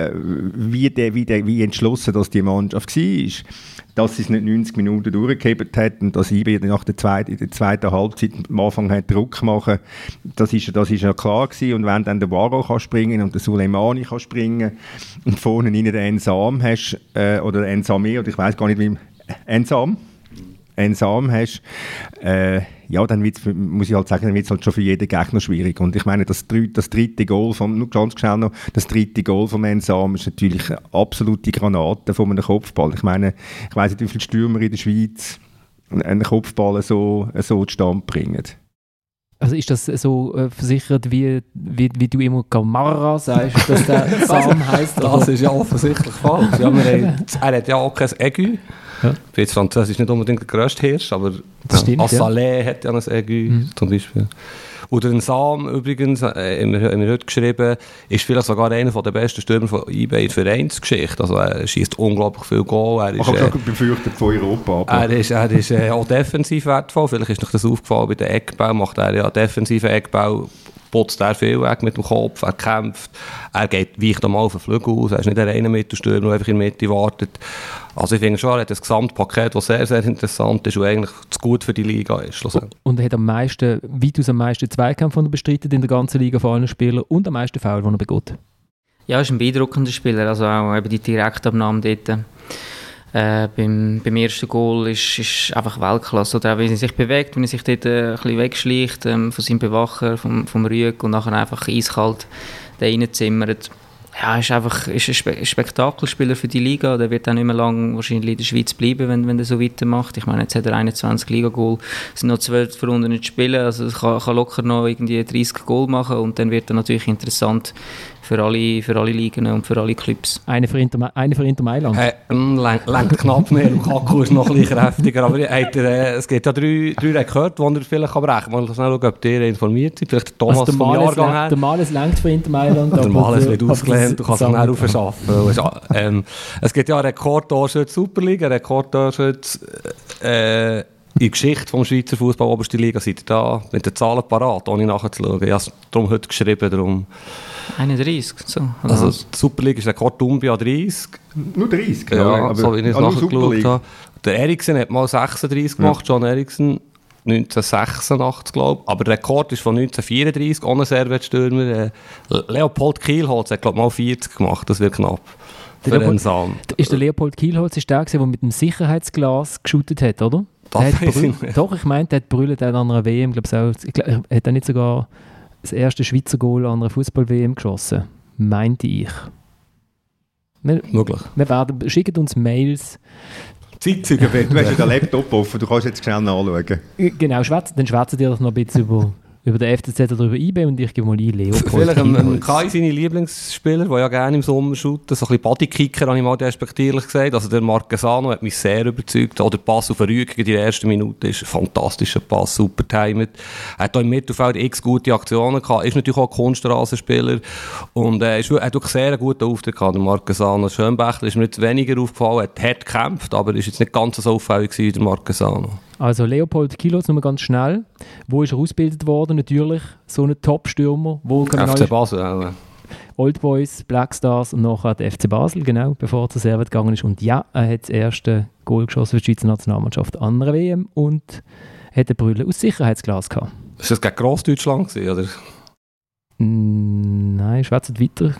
wie entschlossen das die Mannschaft war. Dass sie es nicht 90 Minuten durchgehebt hat und dass IB in der zweiten Halbzeit am Anfang hat Druck machen, das ist ja klar gewesen. Und wenn dann der Waro kann springen und der Suleimani kann springen und vorne rein den Ensam hast, oder Ensame, oder ich weiß gar nicht, wie Ensam hast, ja, dann muss ich halt sagen, dann wird es halt schon für jeden Gegner schwierig. Und ich meine, das dritte Goal vom Ensam ist natürlich eine absolute Granate von einem Kopfball. Ich meine, ich weiss nicht, wie viele Stürmer in der Schweiz einen Kopfball so zustande bringen. Also ist das so versichert, wie du immer Gamarra sagst, dass der Sam heisst? Das ist ja offensichtlich falsch. Ja, er hat ja auch kein Aigu. Ja. Jetzt Französisch ist nicht unbedingt der grösste Hirsch, aber Assalé hat ja ein Aigu zum Beispiel. Oder ein Sam übrigens, haben wir heute geschrieben, ist vielleicht sogar einer der besten Stürmer von IB in der Vereinsgeschichte. Also er schießt unglaublich viel Goal. Ich habe befürchtet von Europa. Er ist auch defensiv wertvoll. Vielleicht ist euch das aufgefallen bei den Eckbau, macht er ja defensiven Eckbau, putzt er viel weg mit dem Kopf, er kämpft, weicht mal auf den Flügel aus, er ist nicht der reine Mittelstürmer, der einfach in der Mitte wartet. Also ich finde schon, er hat ein Gesamtpaket, das sehr, sehr interessant ist und eigentlich zu gut für die Liga ist. Und er hat weitaus am meisten Zweikämpfe, die er bestreitet in der ganzen Liga von allen Spielern und am meisten Foul, die er begeht. Ja, er ist ein beeindruckender Spieler, also auch eben die Direktabnahme dort. Beim ersten Goal ist einfach Weltklasse. Oder auch wie er sich bewegt, wenn er sich dort ein bisschen wegschleicht von seinem Bewacher, vom Rüeg und nachher einfach eiskalt da reinzimmert. Ja, ist ein Spektakelspieler für die Liga. Der wird auch nicht mehr lange wahrscheinlich in der Schweiz bleiben, wenn er so weitermacht. Ich meine, jetzt hat er 21 Liga-Goal, es sind noch 12 Runden nicht spielen, also er kann locker noch irgendwie 30 Goal machen und dann wird er natürlich interessant für alle Ligen und für alle Clubs. Einer für Inter Mailand? Lenkt knapp mehr, Lukaku ist noch ein bisschen kräftiger, aber es gibt ja drei Rekorde, die er vielleicht brechen kann. Mal schauen, ob ihr informiert seid. Vielleicht Thomas also vom Jahrgang her. Der Males lenkt für Inter Mailand. Der Males wird ausgelehnt, du kannst ihn auch aufschaffen. Es gibt ja einen Rekordtorschütze Superliga, einen Rekordtorschütze in der Geschichte des Schweizer Fußball oberste Liga. Seid ihr da mit den Zahlen parat, ohne nachzuschauen? Ich habe es darum heute geschrieben. Darum. 31, so. Also die Superliga ist Rekord Dumbia 30. Nur 30? Ja, aber so wie ich es nachgeschaut habe. Der Eriksen hat mal 36 gemacht, John Eriksen 1986, glaube ich. Aber der Rekord ist von 1934, ohne Servetstürmer. Leopold Kielholz hat, glaube ich, mal 40 gemacht, das wird knapp. Der Leopold Kielholz ist der mit dem Sicherheitsglas geshootet hat, oder? Doch, ich meine, der hat brüllt an einer WM, glaube ich, hat er nicht sogar das erste Schweizer Goal an einer Fußball-WM geschossen? Meinte ich. Möglich. Schickt uns Mails. Zeitzeugen, du hast ja den Laptop offen, du kannst jetzt schnell nachschauen. Genau, dann schwätzen dir doch noch ein bisschen über den FCZ oder über IB und ich gebe mal ein Leopold. Vielleicht Kai, seine Lieblingsspieler, der ja gerne im Sommer shooten, so ein bisschen Bodykicker, habe ich mal despektierlich gesagt. Also der Marquesano hat mich sehr überzeugt. Auch der Pass auf Rüeg in der ersten Minute ist ein fantastischer Pass, super timed. Er hat auch im Mittelfeld x gute Aktionen gehabt, ist natürlich auch ein Kunstrasenspieler und er hat wirklich sehr einen guten Auftritt gehabt, der Marquesano. Schönbächler ist mir jetzt weniger aufgefallen, er hat gekämpft, aber ist jetzt nicht ganz so auffällig wie der Marquesano. Also Leopold Kielholz, nur ganz schnell. Wo ist er ausgebildet worden? Natürlich so ein Top-Stürmer. FC Basel. Old Boys, Black Stars und nachher der FC Basel, genau, bevor er zur Servet gegangen ist. Und ja, er hat das erste Goal geschossen für die Schweizer Nationalmannschaft an einer WM und hat eine Brille aus Sicherheitsglas gehabt. Ist das gegen Grossdeutschland gewesen, oder? Nein, schwätzt weiter.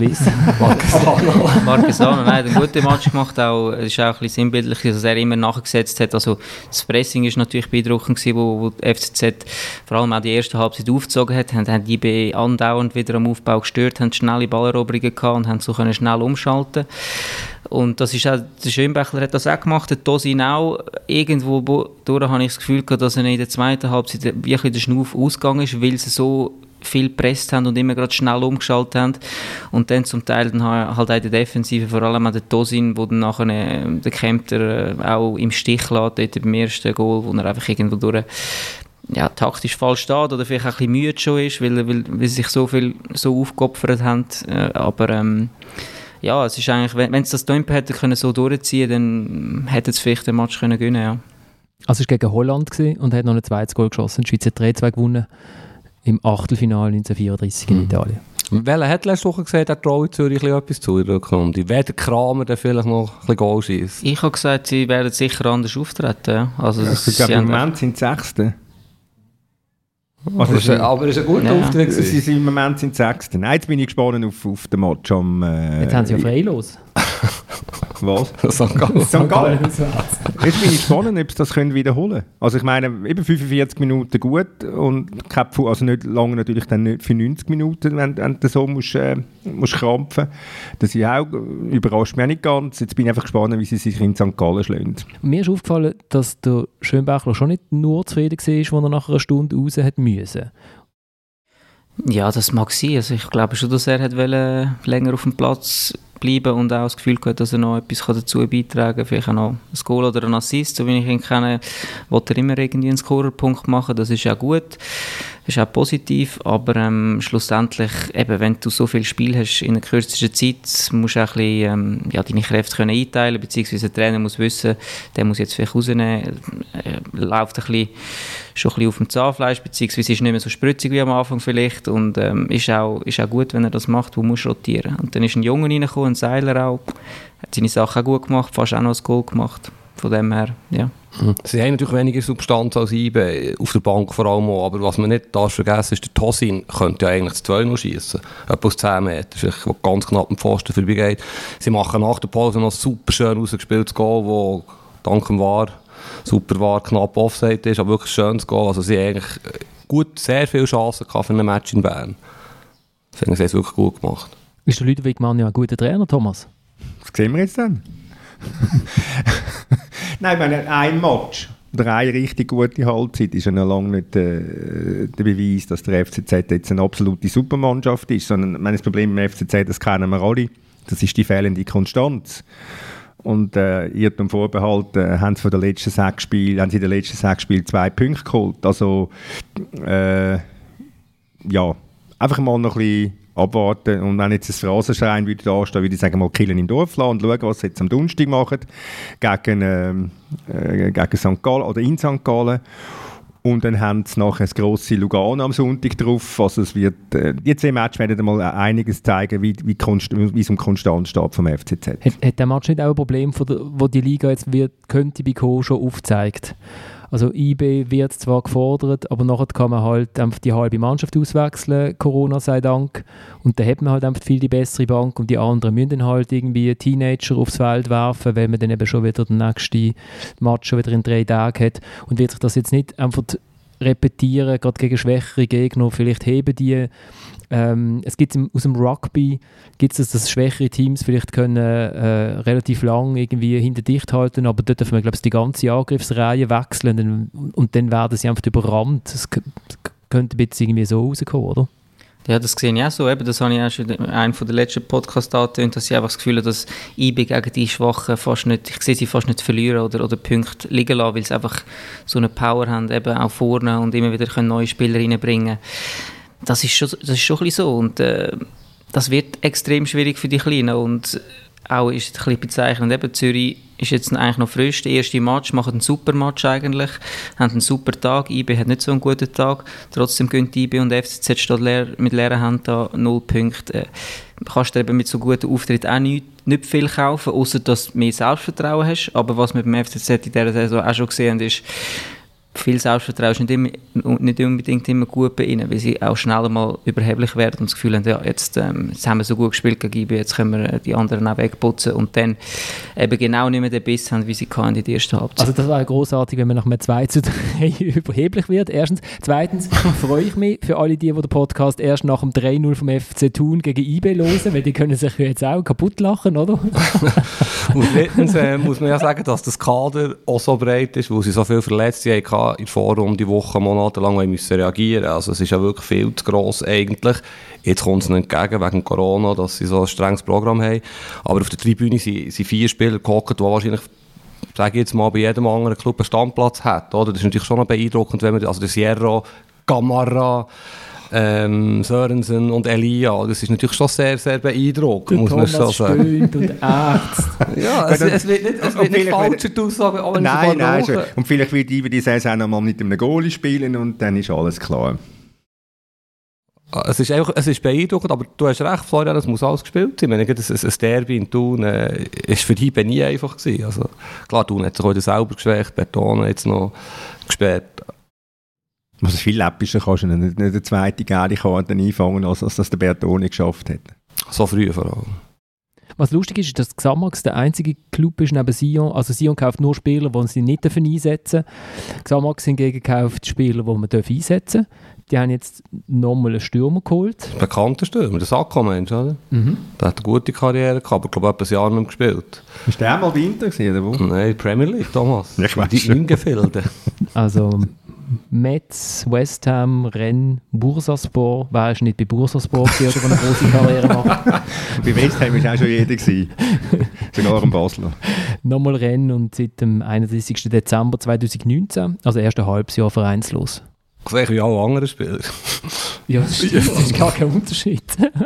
Marquesano, nein, einen guten Match gemacht. Es ist auch ein bisschen sinnbildlich, dass er immer nachgesetzt hat. Also das Pressing war natürlich beeindruckend, wo die FCZ vor allem auch die erste Halbzeit aufgezogen hat. Haben die IB andauernd wieder am Aufbau gestört, haben schnelle Balleroberungen gehabt und haben so schnell umschalten. Und das ist auch, der Schönbächler hat das auch gemacht, der Tosin auch. Irgendwo durch habe ich das Gefühl gehabt, dass er in der zweiten Halbzeit wirklich der Schnuff ausgegangen ist, weil sie so viel gepresst haben und immer gerade schnell umgeschaltet haben. Und dann zum Teil dann halt auch in der Defensive, vor allem auch der Tosin, wo dann nachher der Kempter auch im Stich lässt, dort beim ersten Goal, wo er einfach irgendwo durch taktisch falsch steht oder vielleicht auch ein bisschen müde schon ist, weil sie sich so viel so aufgeopfert haben. Aber es ist eigentlich, wenn sie das Tempo hätten können so durchziehen, dann hätten sie vielleicht den Match können gewinnen, ja. Also es war gegen Holland und hat noch ein zweites Goal geschossen. Die Schweiz hat 3-2 gewonnen im Achtelfinale 1934 in Italien. Welcher hat letzte Woche gesagt, er traue Zürich etwas zu in der Rückrunde? Weder Kramer, der vielleicht noch ein bisschen Goal schießt. Ich habe gesagt, sie werden sicher anders auftreten. Ja. Also ich glaube, im Moment sind sie Sechste. Also aber es ist ein guter Auftritt. Sie sind im Moment sind Sechste. Nein, jetzt bin ich gespannt auf den Match am... Jetzt haben sie ja freilos. Was? St. Gallen. Jetzt bin ich gespannt, ob sie das wiederholen können. Also ich meine, eben 45 Minuten gut und also nicht lange natürlich dann nicht für 90 Minuten, wenn du so musst krampfen. Das ist auch, überrascht mich auch nicht ganz. Jetzt bin ich einfach gespannt, wie sie sich in St. Gallen schlagen. Mir ist aufgefallen, dass der Schönbächler schon nicht nur zufrieden war, als er nach einer Stunde raus hat müssen. Ja, das mag sein. Also ich glaube schon, dass er länger auf dem Platz bleiben und auch das Gefühl hat, dass er noch etwas dazu beitragen kann. Vielleicht auch noch ein Goal oder ein Assist, so wie ich ihn kenne, will er immer irgendwie einen Scorerpunkt machen. Das ist auch gut, ist auch positiv, aber schlussendlich, eben, wenn du so viel Spiel hast in einer kürzesten Zeit, musst du auch ein bisschen, deine Kräfte können einteilen, beziehungsweise der Trainer muss wissen, der muss jetzt vielleicht rausnehmen, läuft schon ein bisschen auf dem Zahnfleisch, beziehungsweise ist nicht mehr so spritzig wie am Anfang vielleicht und ist auch gut, wenn er das macht, wo muss rotieren. Und dann ist ein Junge reingekommen, ein Seiler auch, hat seine Sachen auch gut gemacht, fast auch noch ein Goal gemacht. Von dem her, ja. Sie haben natürlich weniger Substanz als IB, auf der Bank vor allem auch, aber was man nicht vergessen ist, der Tosin könnte ja eigentlich das 2-0 schiessen, etwa aus 10 Meter, vielleicht ganz knapp am Pfosten vorbeigeht. Sie machen nach der Pause noch ein super schön rausgespieltes Goal, wo dank dem VAR super war, knapp Offside ist, aber wirklich ein schönes Goal. Also sie haben eigentlich sehr viele Chancen für ein Match in Bern. Ich finde, sie haben es wirklich gut gemacht. Ist der Ludwig Mann ja ein guter Trainer, Thomas? Was sehen wir jetzt dann? Nein, ich meine, ein Match oder eine richtig gute Halbzeit ist ja noch lange nicht der Beweis, dass der FCZ jetzt eine absolute Supermannschaft ist, sondern das Problem im FCZ, das kennen wir alle, das ist die fehlende Konstanz. Und Irrtum Vorbehalt haben sie in den letzten 6 Spielen 2 Punkte geholt. Also einfach mal noch ein bisschen abwarten. Und wenn jetzt ein Phrasenschrein würde da stehen, würde ich sagen, mal Killen im Dorf lassen und schauen, was sie jetzt am Donnerstag machen gegen St. Gallen oder in St. Gallen. Und dann haben sie nachher das grosse Lugano am Sonntag drauf. Also es wird, die 2 Matches werden mal einiges zeigen, wie es um Konstanz steht vom FCZ. Hat der Match nicht auch ein Problem, wo die Liga jetzt könnte bei Co. schon aufzeigt? Also IB wird zwar gefordert, aber nachher kann man halt einfach die halbe Mannschaft auswechseln, Corona sei Dank. Und dann hat man halt einfach viel die bessere Bank und die anderen müssen dann halt irgendwie Teenager aufs Feld werfen, weil man dann eben schon wieder den nächsten Match schon wieder in 3 Tagen hat. Und wird sich das jetzt nicht einfach repetieren, gerade gegen schwächere Gegner, vielleicht heben die. Es gibt aus dem Rugby gibt es, dass schwächere Teams vielleicht können relativ lang irgendwie hinter dicht halten, aber dort dürfen wir, glaube ich, die ganze Angriffsreihe wechseln und dann werden sie einfach überrannt. Das könnte ein bisschen irgendwie so rauskommen, oder? Ja, das sehe ich auch so. Eben, das habe ich auch schon in einem der letzten Podcasts angetönt, dass ich einfach das Gefühl habe, dass IB gegen die Schwachen ich sehe sie fast nicht verlieren oder Punkte liegen lassen, weil sie einfach so eine Power haben, eben auch vorne und immer wieder können neue Spieler reinbringen. Das ist schon ein bisschen so und das wird extrem schwierig für die Kleinen und auch ist es ein bisschen bezeichnend. Eben, Zürich ist jetzt eigentlich noch frisch, der erste Match, machen einen super Match eigentlich, haben einen super Tag, IB hat nicht so einen guten Tag, trotzdem gehen IB und FCZ steht mit leeren Händen da 0 Punkte. Kannst du eben mit so guten Auftritt auch nicht viel kaufen, außer dass du mehr Selbstvertrauen hast, aber was wir beim FCZ in dieser Saison auch schon gesehen haben, ist, viel Selbstvertrauen ist nicht unbedingt immer gut bei ihnen, weil sie auch schnell mal überheblich werden und das Gefühl haben, ja, jetzt haben wir so gut gespielt gegen IB, jetzt können wir die anderen auch wegputzen und dann eben genau nicht mehr den Biss haben, wie sie in der ersten Halbzeit. Also das wäre großartig, wenn man nach einem 2-3 überheblich wird, erstens. Zweitens freue ich mich für alle die den Podcast erst nach dem 3-0 vom FC Thun gegen IB hören, weil die können sich jetzt auch kaputt lachen, oder? Und drittens muss man ja sagen, dass das Kader auch so breit ist, weil sie so viele Verletzte hatten in der Vorrunde, Wochen, Monate lang müssen reagieren. Also es ist ja wirklich viel zu gross eigentlich. Jetzt kommt es ihnen entgegen wegen Corona, dass sie so ein strenges Programm haben. Aber auf der Tribüne sind 4 Spieler gehockt, die wahrscheinlich, sage ich jetzt mal, bei jedem anderen Club einen Standplatz hat. Oder? Das ist natürlich schon noch beeindruckend, wenn man, also der Sierra, Gamarra, Sörensen und Elia. Das ist natürlich schon sehr, sehr beeindruckend, muss man schon sagen. Stöhnt und ächzt. Ja, es wird nicht falsch, die Aussage, auch wenn nein, und vielleicht wird die Saison noch mal mit einem Goalie spielen und dann ist alles klar. Es ist beeindruckend, aber du hast recht, Florian, es muss alles gespielt sein. Ich meine, ein Derby in Thun ist für die nie einfach gewesen. Also, klar, Thun hat sich heute selber geschwächt, Bertone jetzt noch gesperrt. Was viel läppischer kannst du nicht eine zweite gelbe Karte einfangen, als das der Bertone geschafft hat. So früh vor allem. Was lustig ist, dass Xamax der einzige Club ist neben Sion. Also Sion kauft nur Spieler, die sie nicht einsetzen dürfen. Xamax hingegen kauft Spieler, die man einsetzen darf. Die haben jetzt nochmal einen Stürmer geholt. Bekannter Stürmer, der Sakko, meinst du, oder? Mhm. Der hat eine gute Karriere gehabt, aber ich glaube, etwa ein Jahr nicht mehr gespielt. Ist der mal bei Inter gewesen, oder wo? Nein, Premier League, Thomas. Ich weiß die Ingefilde. Also Metz, West Ham, Rennes, Bursaspor. Wer ist nicht bei Bursaspor gewesen, oder eine große Karriere macht? Bei West Ham war auch schon jeder gewesen. Sogar ein Basler. Nochmal Rennes und seit dem 31. Dezember 2019, also erst ein halbes Jahr vereinslos. Vielleicht wie alle anderen Spieler. Ja, das ist gar kein Unterschied.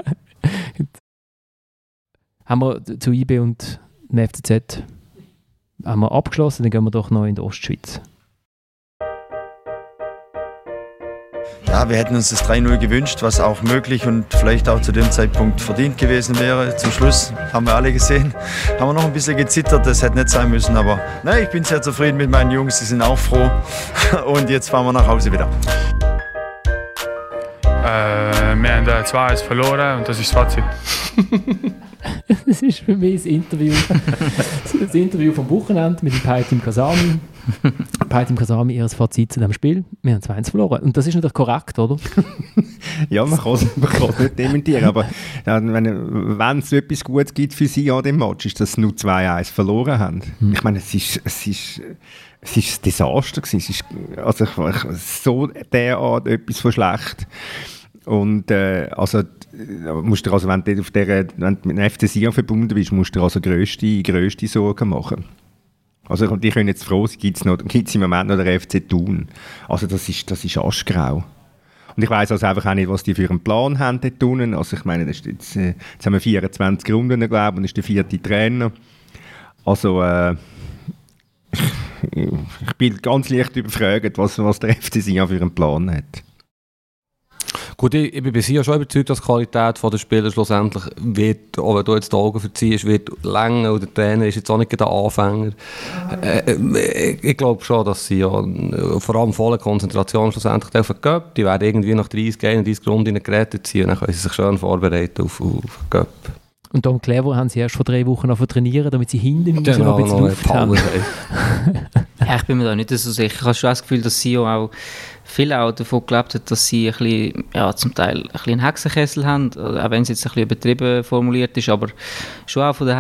Haben wir zu IB und dem FCZ haben wir abgeschlossen, dann gehen wir doch noch in die Ostschweiz. Ja, wir hätten uns das 3-0 gewünscht, was auch möglich und vielleicht auch zu dem Zeitpunkt verdient gewesen wäre. Zum Schluss haben wir alle gesehen, haben wir noch ein bisschen gezittert, das hätte nicht sein müssen, aber nein, ich bin sehr zufrieden mit meinen Jungs, die sind auch froh und jetzt fahren wir nach Hause wieder. Wir haben 2-1 verloren und das ist das Fazit. Das ist für mich das Interview vom Wochenende mit dem Paitim Kasami. Paitim Kasami, ihr Fazit zu diesem Spiel. Wir haben 2-1 verloren. Und das ist natürlich korrekt, oder? Ja, man kann es nicht dementieren. Aber wenn es etwas Gutes gibt für sie an dem Match, ist, dass sie nur 2-1 verloren haben. Ich meine, es ist ein Desaster gewesen. Es ist also so derart etwas von schlecht. Und also musst du also, wenn du mit dem FC Sion verbunden bist, musst du also grösste Sorgen machen. Also die können jetzt froh sein, gibt es im Moment noch der FC Thun. Also das ist aschgrau. Und ich weiss also einfach auch nicht, was die für einen Plan haben dort unten. Also ich meine, jetzt haben wir 24 Runden, glaube ich, und ist der 4. Trainer. Also ich bin ganz leicht überfragt, was der FC Sion für einen Plan hat. Gut, ich bin bei Sie ja schon überzeugt, dass die Qualität der Spieler schlussendlich wird, auch wenn du jetzt die Augen verziehst, wird länger und der Trainer ist jetzt auch nicht der Anfänger. Ich glaube schon, dass sie ja vor allem volle Konzentration schlussendlich auf den Cup, die werden irgendwie nach 31 Runden gerettet sein und dann können sie sich schön vorbereiten auf den Cup. Und Tom Clever haben sie erst vor 3 Wochen noch trainieren, damit sie hinten noch ein bisschen Luft haben. Ja, ich bin mir da nicht so sicher. Ich habe schon das Gefühl, dass Sion auch viel auch davon gelebt hat, dass sie ein bisschen, ja, zum Teil ein bisschen einen Hexenkessel haben, auch wenn es jetzt ein bisschen übertrieben formuliert ist, aber schon auch von der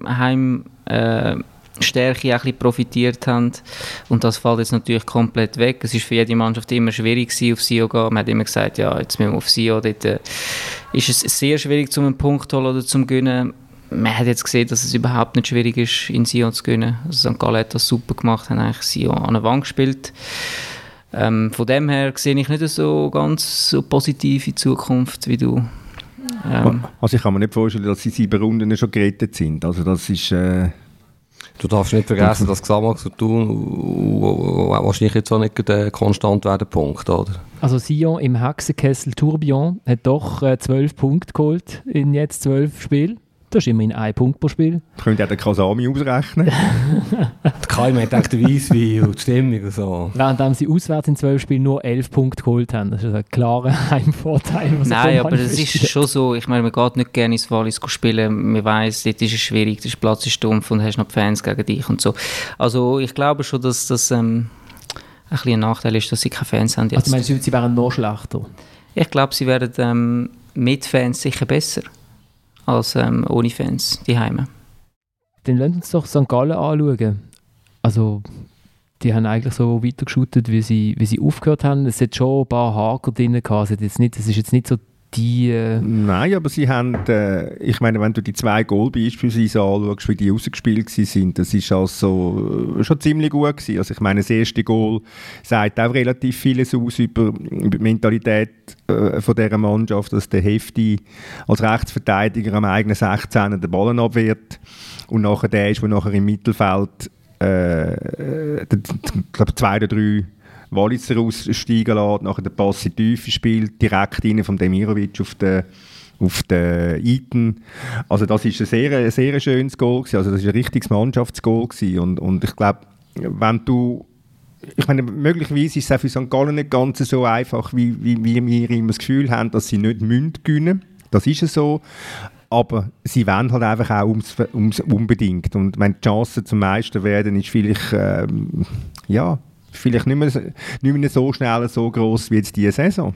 Heimstärke auch ein bisschen profitiert haben. Und das fällt jetzt natürlich komplett weg. Es ist für jede Mannschaft immer schwierig gewesen, auf Sion zu gehen. Man hat immer gesagt, ja, jetzt müssen wir auf Sion. Dort ist es sehr schwierig, einen Punkt zu holen oder zu gewinnen. Man hat jetzt gesehen, dass es überhaupt nicht schwierig ist, in Sion zu gewinnen. Also St. Gallen hat das super gemacht, haben eigentlich Sion an der Wand gespielt. Von dem her sehe ich nicht so ganz so positiv in die Zukunft wie du. Also ich kann mir nicht vorstellen, dass sie 7 Runden schon gerettet sind. Also das ist... Du darfst nicht vergessen, dass Xamax und Thun wahrscheinlich jetzt auch nicht konstant werden Punkt, oder? Also Sion im Hexenkessel Tourbillon hat doch 12 Punkte geholt in jetzt 12 Spielen. Das ist immerhin 1 Punkt pro Spiel. Könnt ihr den Kasami ausrechnen? Der Kai hat gedacht, der Weisswein und die Stimmung und so. Während sie auswärts in 12 Spielen nur 11 Punkte geholt haben. Das ist ein klarer Heimvorteil. Nein, aber es ist schon so, ich meine, man geht nicht gerne ins Wallis spielen. Man weiss, dort ist es schwierig, der Platz ist stumpf und hast noch die Fans gegen dich und so. Also ich glaube schon, dass das ein bisschen ein Nachteil ist, dass sie keine Fans haben jetzt. Also meinst du, sie wären noch schlechter? Ich glaube, sie werden mit Fans sicher besser als ohne Fans, die Heime. Dann lassen wir uns doch St. Gallen anschauen. Also, die haben eigentlich so weitergeschootet, wie sie aufgehört haben. Es hat schon ein paar Haker drin gehabt. Es ist jetzt nicht so Nein, aber sie haben, ich meine, wenn du die 2 Goal beispielsweise anschaust, wie die rausgespielt sind, das ist also schon ziemlich gut gewesen. Also ich meine, das erste Goal sagt auch relativ vieles aus über die Mentalität von dieser Mannschaft, dass der Hefti als Rechtsverteidiger am eigenen 16 den Ball abwehrt und nachher der ist, der nachher im Mittelfeld ich glaube 2 oder 3 Walitzer aussteigen lässt, nachher den Pass in die Tiefe spielt, direkt rein von Demirovic auf den Eaton. Also das ist ein sehr schönes Goal gewesen. Also das ist ein richtiges Mannschaftsgoal gewesen. Und ich glaube, ich meine, möglicherweise ist es auch für St. Gallen nicht ganz so einfach, wie wir immer das Gefühl haben, dass sie nicht gewinnen müssen. Das ist es so. Aber sie wollen halt einfach auch ums unbedingt. Und meine, die Chance zum Meister werden ist vielleicht nicht mehr so schnell so gross wie jetzt diese Saison.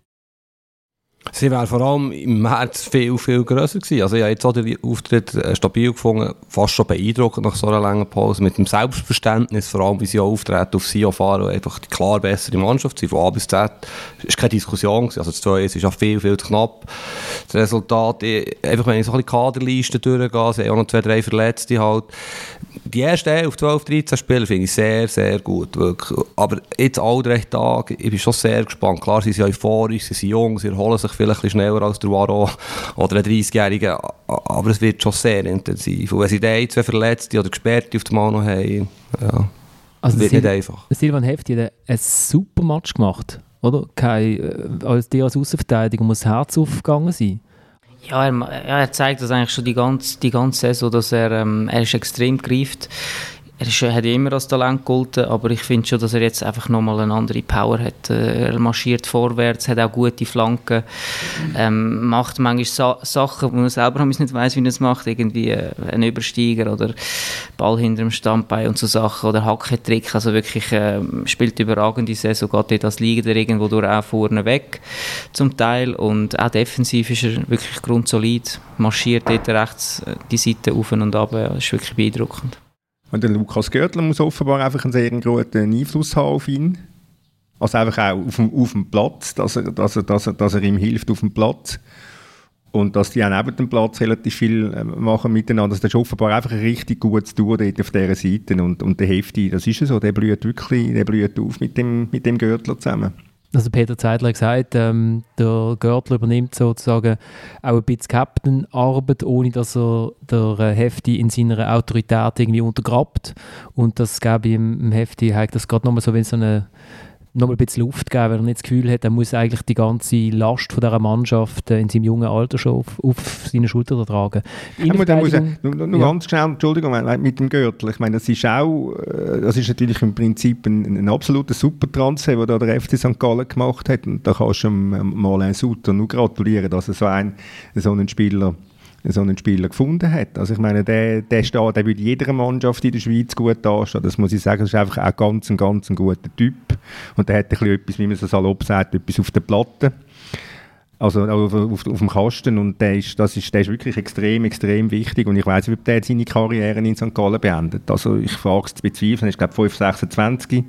Sie wäre vor allem im März viel, viel grösser gewesen. Also ich habe jetzt auch den Auftritt stabil gefunden, fast schon beeindruckend nach so einer langen Pause. Mit dem Selbstverständnis, vor allem wie sie auch auftreten, auf Sion fahren und einfach die klar bessere Mannschaft sind, von A bis Z. Es war keine Diskussion gewesen. Also das 2-1 ist auch viel, viel zu knapp. Das Resultat, einfach wenn ich so ein bisschen Kaderlisten durchgehe, sie haben auch noch 2, 3 Verletzte halt. Die ersten 11, 12, 13 Spieler finde ich sehr, sehr gut, wirklich. Aber jetzt alle 3 Tage, ich bin schon sehr gespannt. Klar, sie sind euphorisch, sie sind jung, sie erholen sich vielleicht ein bisschen schneller als der Waro oder ein 30-Jähriger, aber es wird schon sehr intensiv. Und wenn sie den 2 Verletzte oder Gesperrte auf dem Mano haben, ja, also wird nicht einfach. Silvan Hefti hat einen super Match gemacht, oder? Als Außenverteidiger muss das Herz aufgegangen sein. Ja, er zeigt das eigentlich schon die ganze Saison, dass er ist extrem greift. Er hat immer als Talent gegolten, aber ich finde schon, dass er jetzt einfach nochmal eine andere Power hat. Er marschiert vorwärts, hat auch gute Flanken, macht manchmal Sachen, wo man selber nicht weiss, wie er es macht. Irgendwie ein Übersteiger oder Ball hinter dem Standbein und so Sachen oder Hackentrick. Also wirklich spielt überragende Saison, geht dort als Liga irgendwo durch auch vorne weg zum Teil. Und auch defensiv ist er wirklich grundsolid, marschiert dort rechts die Seite auf und ab. Das ist wirklich beeindruckend. Und der Lukas Görtler muss offenbar einfach einen sehr guten Einfluss haben auf ihn. Also einfach auch auf dem Platz, dass er ihm hilft auf dem Platz. Und dass die auch neben dem Platz relativ viel machen miteinander. Das ist offenbar einfach ein richtig gutes Duo dort auf dieser Seite. Und der Hefti, das ist so, der blüht auf mit dem Görtler zusammen. Also Peter Zeidler hat gesagt, der Görtler übernimmt sozusagen auch ein bisschen Captain-Arbeit, ohne dass er der Hefti in seiner Autorität irgendwie untergrabt. Und das gäbe im Hefti hat das gerade nochmal so, wenn so nochmal ein bisschen Luft geben, wenn er nicht das Gefühl hat, er muss eigentlich die ganze Last von dieser Mannschaft in seinem jungen Alter schon auf seine Schulter tragen. Nur ganz schnell, Entschuldigung, mit dem Gürtel. Ich meine, das ist natürlich im Prinzip ein absoluter Supertransfer, den der FC St. Gallen gemacht hat. Und da kannst du mal einen Sutter nur gratulieren, dass er so einen Spieler gefunden hat. Also ich meine, der würde jeder Mannschaft in der Schweiz gut dastehen. Das muss ich sagen, das ist einfach auch ein ganz guter Typ. Und der hat ein bisschen etwas, wie man so salopp sagt, etwas auf der Platte. Also auf dem Kasten. Und der ist wirklich extrem, extrem wichtig. Und ich weiss nicht, ob der seine Karriere in St. Gallen beendet. Also ich frage es zu bezweifeln. Er ist, glaube ich, 5, 26.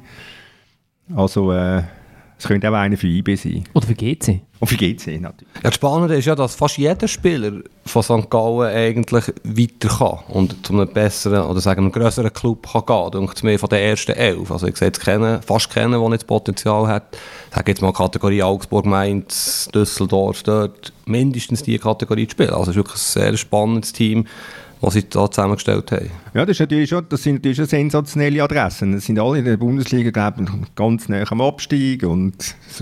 Also es könnte auch einer für IB sein. Oder für GC. Und für GC natürlich. Ja, das Spannende ist ja, dass fast jeder Spieler von St. Gallen eigentlich weiter kann und zu einem besseren oder sagen einem grösseren Club kann gehen. Denkt mir von den ersten 11. Also ich sehe jetzt fast keinen, der nicht das Potenzial hat. Ich sage jetzt mal Kategorie Augsburg, Mainz, Düsseldorf, dort mindestens diese Kategorie zu spielen. Also es ist wirklich ein sehr spannendes Team, was sie da zusammengestellt haben. Ja, das sind natürlich schon sensationelle Adressen. Das sind alle in der Bundesliga, glaube ich, ganz nah am Abstieg. Und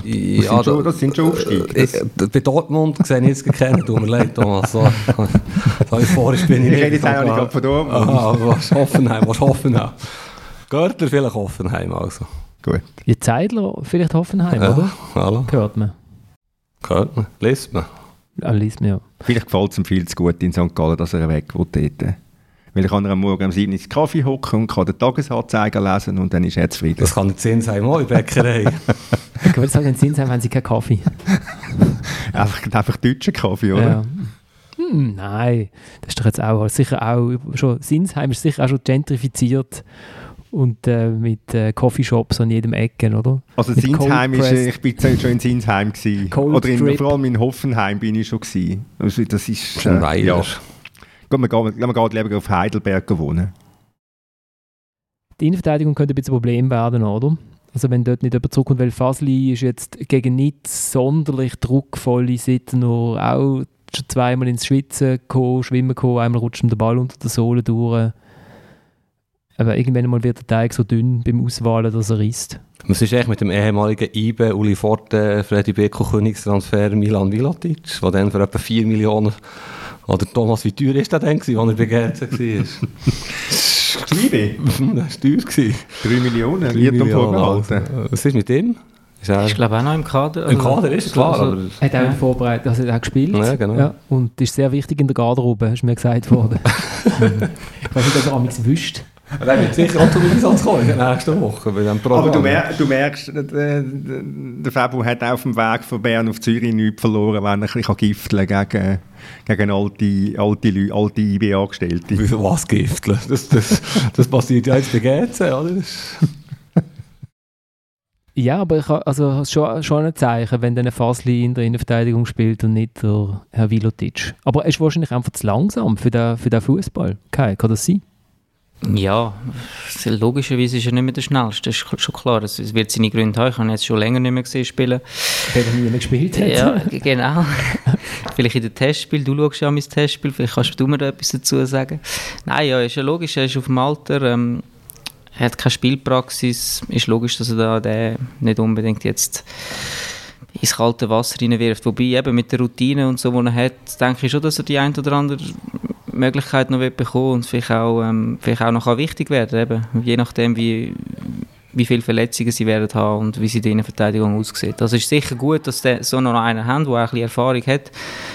das sind schon Aufstiege. Bei Dortmund sehe ich jetzt keinen, tut mir leid, Thomas. So euphorisch bin ich nicht. Ich rede jetzt auch nicht von Dortmund. Was Hoffenheim. Görtler vielleicht Hoffenheim also. Gut. Die Zeidler vielleicht Hoffenheim, oder? Hallo. Hört man. Liest man. Liest man, ja. Vielleicht gefällt es ihm viel zu gut in St. Gallen, dass er weg will dort. Weil er kann am Morgen um 7 Uhr ins Kaffee hocken und kann den Tagesanzeiger lesen und dann ist er zufrieden. Das kann nicht Sinn sein, in Bäckerei. Ich würde sagen, in Sinsheim haben sie keinen Kaffee. einfach deutschen Kaffee, oder? Ja. Nein, das ist doch jetzt auch sicher auch schon, Sinsheim ist sicher auch schon gentrifiziert Und mit Coffeeshops an jedem Ecken, oder? Also Sinsheim ist, ich bin schon in Sinsheim gewesen. Oder vor allem in Hoffenheim bin ich schon gewesen. Also das ist ja. Man geht lieber auf Heidelberg wohnen. Die Innenverteidigung könnte ein bisschen ein Problem werden, oder? Also wenn dort nicht jemand zurückkommt, weil Fasli ist jetzt gegen nicht sonderlich druckvolle Seiten nur auch schon zweimal ins Schwitzen gekommen, Schwimmen gekommen, einmal rutscht ihm der Ball unter der Sohle durch. Aber irgendwann mal wird der Teig so dünn beim Auswahlen, dass er risst. Was ist eigentlich mit dem ehemaligen IBE, Uli Forte, Freddy Beko, Königstransfer Milan Milotic, der dann für etwa 4 Millionen, oder Thomas, wie teuer ist der denn gewesen, als er bei GRC war? IBE? Das war teuer. 3 Millionen, wird noch vorgehalten. Was ist mit ihm? Ich glaube auch noch im Kader. Im Kader ist klar. Also, er hat auch vorbereitet, also er hat gespielt. Ja, genau. Ja, und ist sehr wichtig in der Garderobe, ist mir gesagt worden. Ich weiß nicht, ob er amigs wüsst. Er wird sicher auch zum Einsatz kommen in der nächsten Woche bei diesem Programm. Aber du merkst, der Fabio hat auf dem Weg von Bern auf Zürich nichts verloren, wenn er ein bisschen gifteln kann gegen alte IB-Angestellte. Wieso was gifteln? Das passiert ja jetzt bei GC, oder? Ja, aber ich habe also schon ein Zeichen, wenn dann ein Fasli in der Innenverteidigung spielt und nicht der Herr Milotic. Aber er ist wahrscheinlich einfach zu langsam für den Fußball. Kann das sein? Ja, logischerweise ist er nicht mehr der Schnellste, das ist schon klar. Es wird seine Gründe haben. Ich habe ihn jetzt schon länger nicht mehr gesehen spielen. Weil er nie mehr gespielt hat. Ja, genau. Vielleicht in den Testspiel, du schaust ja an mein Testspiel, vielleicht kannst du mir da etwas dazu sagen. Nein, ja, ist ja logisch, er ist auf dem Alter, er hat keine Spielpraxis, ist logisch, dass er da nicht unbedingt jetzt ins kalte Wasser reinwirft. Wobei eben mit der Routine und so, die er hat, denke ich schon, dass er die ein oder andere Möglichkeit noch bekommen und vielleicht auch noch wichtig werden, eben, je nachdem wie viele Verletzungen sie werden haben und wie sie die Innenverteidigung aussieht. Also ist sicher gut, dass sie so noch einen haben, der auch ein bisschen Erfahrung hat,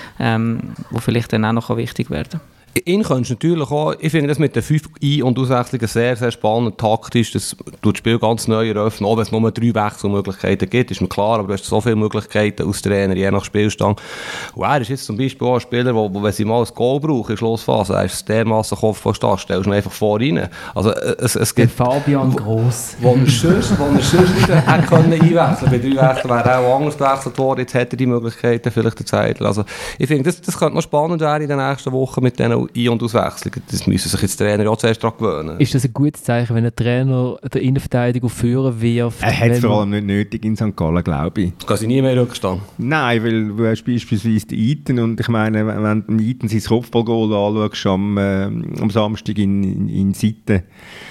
wo vielleicht dann auch noch wichtig werden kann. Ihn könntest du natürlich auch, ich finde das mit den 5 Ein- und Auswechslungen sehr, sehr spannend, taktisch, das tut das Spiel ganz neu eröffnen, auch wenn es nur 3 Wechselmöglichkeiten gibt, ist mir klar, aber du hast so viele Möglichkeiten als Trainer, je nach Spielstand. Und er ist jetzt zum Beispiel auch ein Spieler, der, wenn sie mal ein Goal brauchen in der Schlussphase, er ist dermassen Kopfballstark, stellst du ihn einfach vor rein. Also es gibt... Fabian Gross. Wo er sonst nicht hätte können einwechseln. Bei 3 Wechseln wäre er auch anders gewechselt worden, jetzt hätte er die Möglichkeiten vielleicht der Zeit. Also ich finde, das könnte noch spannend werden in den nächsten Wochen mit diesen Ein- und Auswechslungen. Das müssen sich jetzt die Trainer auch zuerst daran gewöhnen. Ist das ein gutes Zeichen, wenn ein Trainer der Innenverteidigung führen wirft? Er hat es vor allem nicht nötig in St. Gallen, glaube ich. Kann sie nie mehr rückstehen? Nein, weil du hast beispielsweise den Eiten und ich meine, wenn du Eiten sein Kopfballgoal anschaust am Samstag in Seite,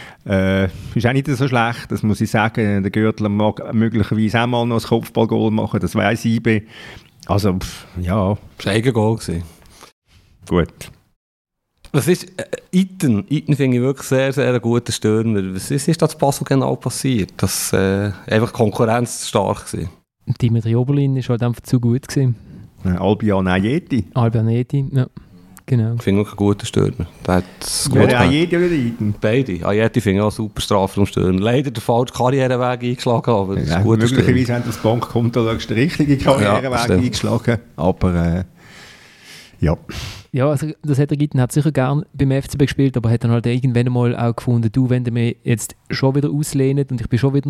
ist auch nicht so schlecht, das muss ich sagen. Der Görtler mag möglicherweise auch mal noch ein Kopfballgoal machen, das weiss ich. Also, ja. Das war ein Eigengoal gewesen. Gut. Was ist Eiten? Eiten finde ich wirklich sehr, sehr einen guten Stürmer. Was ist da zu Basel genau passiert? Dass einfach konkurrenzstark war? Dimitri Oberlin war halt einfach zu gut gewesen. Albion Ayeti. Albion Ayeti, ja. Genau. Ich finde wirklich einen guten Stürmer. Wäre Ayeti oder Eiten? Beide. Ayeti finde ich auch super Strafraum Stürmer. Leider den falschen Karriereweg eingeschlagen, aber das ist ein guter Stürmer. Möglicherweise, wenn du das Bankkonto schaust, den richtigen Karriereweg eingeschlagen. Aber ja. Ja, also das hat der Gitten hat sicher gern beim FCB gespielt, aber hat dann halt irgendwann mal auch gefunden, du, wenn du mich jetzt schon wieder auslehnt und ich bin schon wieder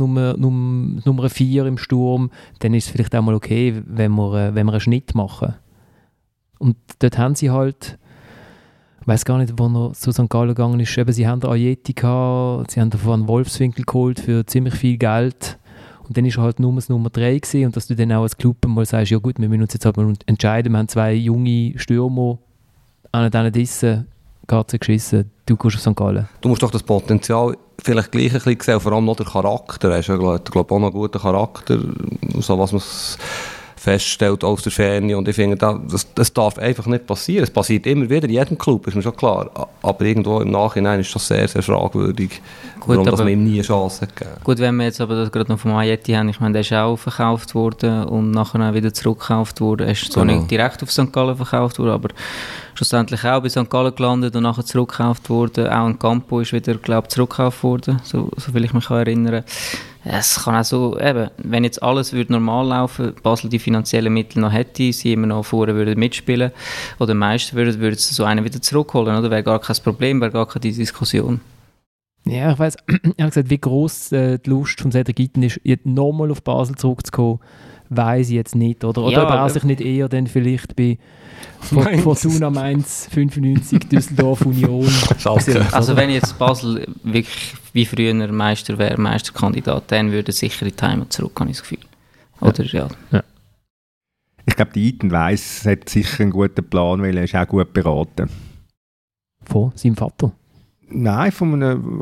Nummer 4 im Sturm, dann ist es vielleicht auch mal okay, wenn wir einen Schnitt machen. Und dort haben sie halt, ich weiss gar nicht, wo er zu St. Gallen gegangen ist, eben, sie haben den Ayeti gehabt, sie haben den von Wolfswinkel geholt für ziemlich viel Geld. Und dann war er halt Nummer 3 gewesen. Und dass du dann auch als Club mal sagst, ja gut, wir müssen uns jetzt halt mal entscheiden, wir haben 2 junge Stürmer, an denen Dissen geht es geschissen, du gehst auf St. Gallen. Du musst doch das Potenzial vielleicht gleich ein bisschen sehen, vor allem noch der Charakter. Er hat ja, glaube ich, auch noch einen guten Charakter, so was man feststellt aus der Ferne. Und ich finde, das darf einfach nicht passieren. Es passiert immer wieder in jedem Club, ist mir schon klar. Aber irgendwo im Nachhinein ist das sehr, sehr fragwürdig, warum dass man ihm nie eine Chance hat gegeben. Gut, wenn wir jetzt aber das gerade noch vom Ayeti haben, ich meine, der ist auch verkauft worden und nachher auch wieder zurückgekauft worden. Er ist zwar nicht direkt auf St. Gallen verkauft worden, aber schlussendlich auch bei St. Gallen gelandet und nachher zurückgekauft worden. Auch ein Campo ist wieder, glaube ich, zurückgekauft worden, so viel ich mich erinnern kann. Es kann auch so, eben, wenn jetzt alles würde normal laufen, Basel die finanziellen Mittel noch hätte, sie immer noch vorher würden mitspielen oder meistens würden sie so einen wieder zurückholen, oder? Wäre gar kein Problem, wäre gar keine Diskussion. Ja, ich weiss, er hat gesagt, wie gross die Lust von Cedric Itten ist, jetzt nochmal auf Basel zurückzukommen, weiss ich jetzt nicht. Oder ob er sich nicht eher dann vielleicht bei Fortuna Mainz 95, Düsseldorf Union. Also wenn jetzt Basel wirklich wie früher Meister wäre, Meisterkandidat, dann würde er sicher in die Heimat zurück, habe ich das Gefühl. Oder ja. Ich glaube, die Iten weiss, er hat sicher einen guten Plan, weil er ist auch gut beraten. Von seinem Vater? Nein, von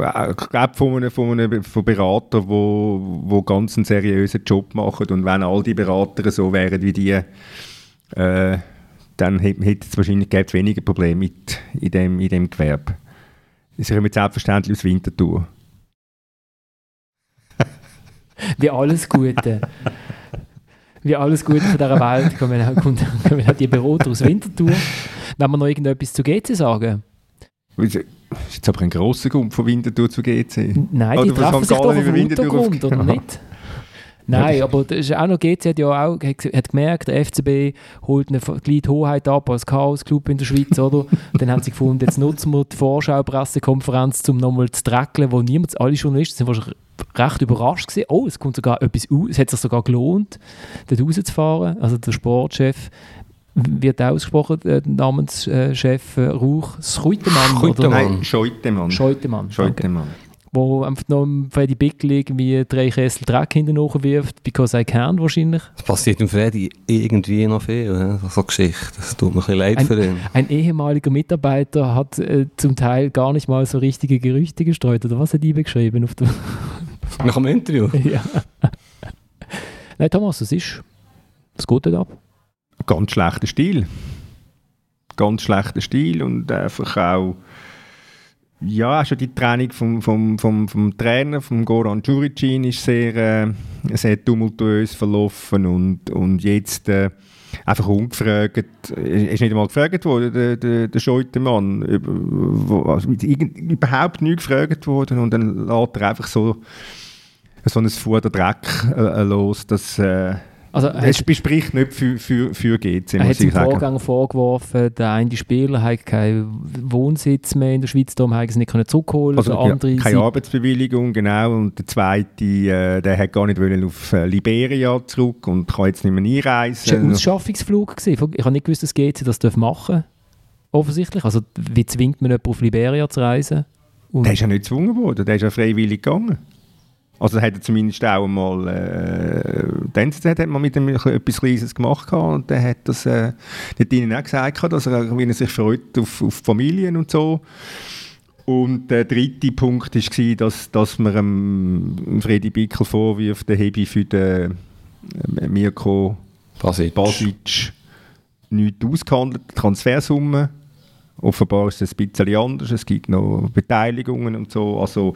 Beratern, die ganz einen seriösen Job machen. Und wenn all die Berater so wären wie die, dann hätte es wahrscheinlich weniger Probleme in dem Gewerbe. Sie kommen selbstverständlich aus Winterthur. Wie alles Gute. Wie alles Gute von dieser Welt kommen auch die Berater aus Winterthur. Wenn wir noch irgendetwas zu GC sagen? Das ist jetzt aber ein grosser Grund von Winterthur zu GC. Nein, die treffen sich doch auf dem Untergrund, oder nicht? Nein, aber das ist auch noch, GC hat ja auch hat gemerkt, der FCB holt eine Hoheit ab als Chaos-Club in der Schweiz, oder? Dann haben sie gefunden, jetzt nutzen wir die Vorschau-Pressekonferenz, um nochmal zu dreckeln, wo alle Journalisten sind wahrscheinlich recht überrascht gewesen. Oh, es kommt sogar etwas aus, es hat sich sogar gelohnt, dort rauszufahren. Also der Sportchef wird auch ausgesprochen, der Namenschef Rauch Scheutemann. Scheutemann. Wo einfach noch Freddy Bickel irgendwie 3 Kessel Dreck hinterher wirft, because I can wahrscheinlich. Das passiert dem Freddy irgendwie noch viel, so Geschichte. Das tut mir ein bisschen leid für ihn. Ein ehemaliger Mitarbeiter hat zum Teil gar nicht mal so richtige Gerüchte gestreut, oder was hat IBE geschrieben? Nach dem Interview? Ja. Nein, Thomas, was geht dort ab? Ganz schlechter Stil und einfach auch schon die Training vom Trainer, vom Goran Đurićin, ist sehr tumultuös verlaufen und jetzt einfach ungefragt, ist nicht einmal gefragt worden, der Scheutemann, überhaupt nicht gefragt worden und dann lässt er einfach so ein Fuder Dreck los, dass es bespricht nicht für GC, er hat im Vorgang vorgeworfen, der eine Spieler hat keinen Wohnsitz mehr in der Schweiz, darum haben sie nicht zurückholen. Also keine Arbeitsbewilligung, genau. Und der zweite, der hat gar nicht wollen auf Liberia zurück und kann jetzt nicht mehr einreisen. Das war ein Ausschaffungsflug. Ich habe nicht gewusst, dass GC das machen darf. Offensichtlich. Also wie zwingt man jemanden auf Liberia zu reisen? Und der ist ja nicht gezwungen worden, der ist ja freiwillig gegangen. Also hat er zumindest auch einmal, die NZZ hat man mit ihm etwas Kleines gemacht und der hat das dort ihnen auch gesagt, dass er sich freut auf Familien und so. Und der dritte Punkt war, dass man Freddy Bickel vorwirft, der habe für den Mirko Basic nichts ausgehandelt, Transfersumme. Offenbar ist es ein bisschen anders, es gibt noch Beteiligungen und so. Also,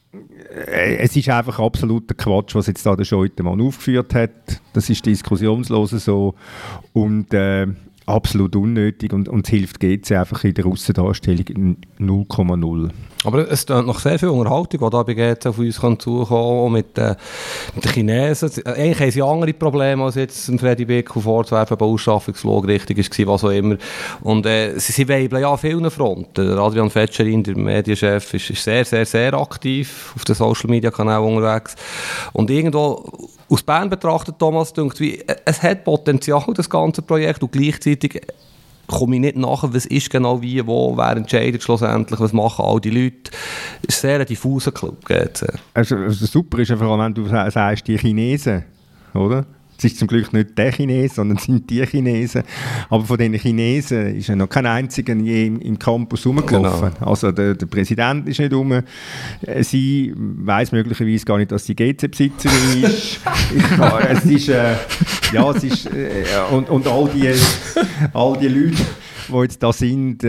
es ist einfach absoluter Quatsch, was jetzt da der Scheutemann aufgeführt hat. Das ist diskussionslos so und absolut unnötig und es hilft GC einfach in der Aussendarstellung 0,0. Aber es ist noch sehr viel Unterhaltung, die da bei GC auf uns zukommen kann, mit den Chinesen. Eigentlich haben sie andere Probleme, als jetzt Freddy Bickel vorzuwerfen, ob Ausschaffungslog richtig war, was auch immer. Und sie weibeln ja an vielen Fronten. Der Adrian Fetscherin, der Medienchef, ist sehr, sehr, sehr aktiv auf den Social-Media-Kanälen unterwegs. Und irgendwo aus Bern betrachtet, Thomas, denkt, es hat Potenzial, das ganze Projekt, und gleichzeitig komme ich nicht nachher, was ist genau wie, wo, wer entscheidet schlussendlich, was machen all die Leute. Es ist ein sehr diffuser Club. Also super ist vor allem, wenn du sagst, die Chinesen, oder? Es ist zum Glück nicht der Chinesen, sondern es sind die Chinesen. Aber von diesen Chinesen ist ja noch kein einziger je im Campus rumgelaufen. Genau. Also der Präsident ist nicht rum. Sie weiss möglicherweise gar nicht, dass sie GC-Besitzerin ist. Es ist und all die Leute, die jetzt da sind,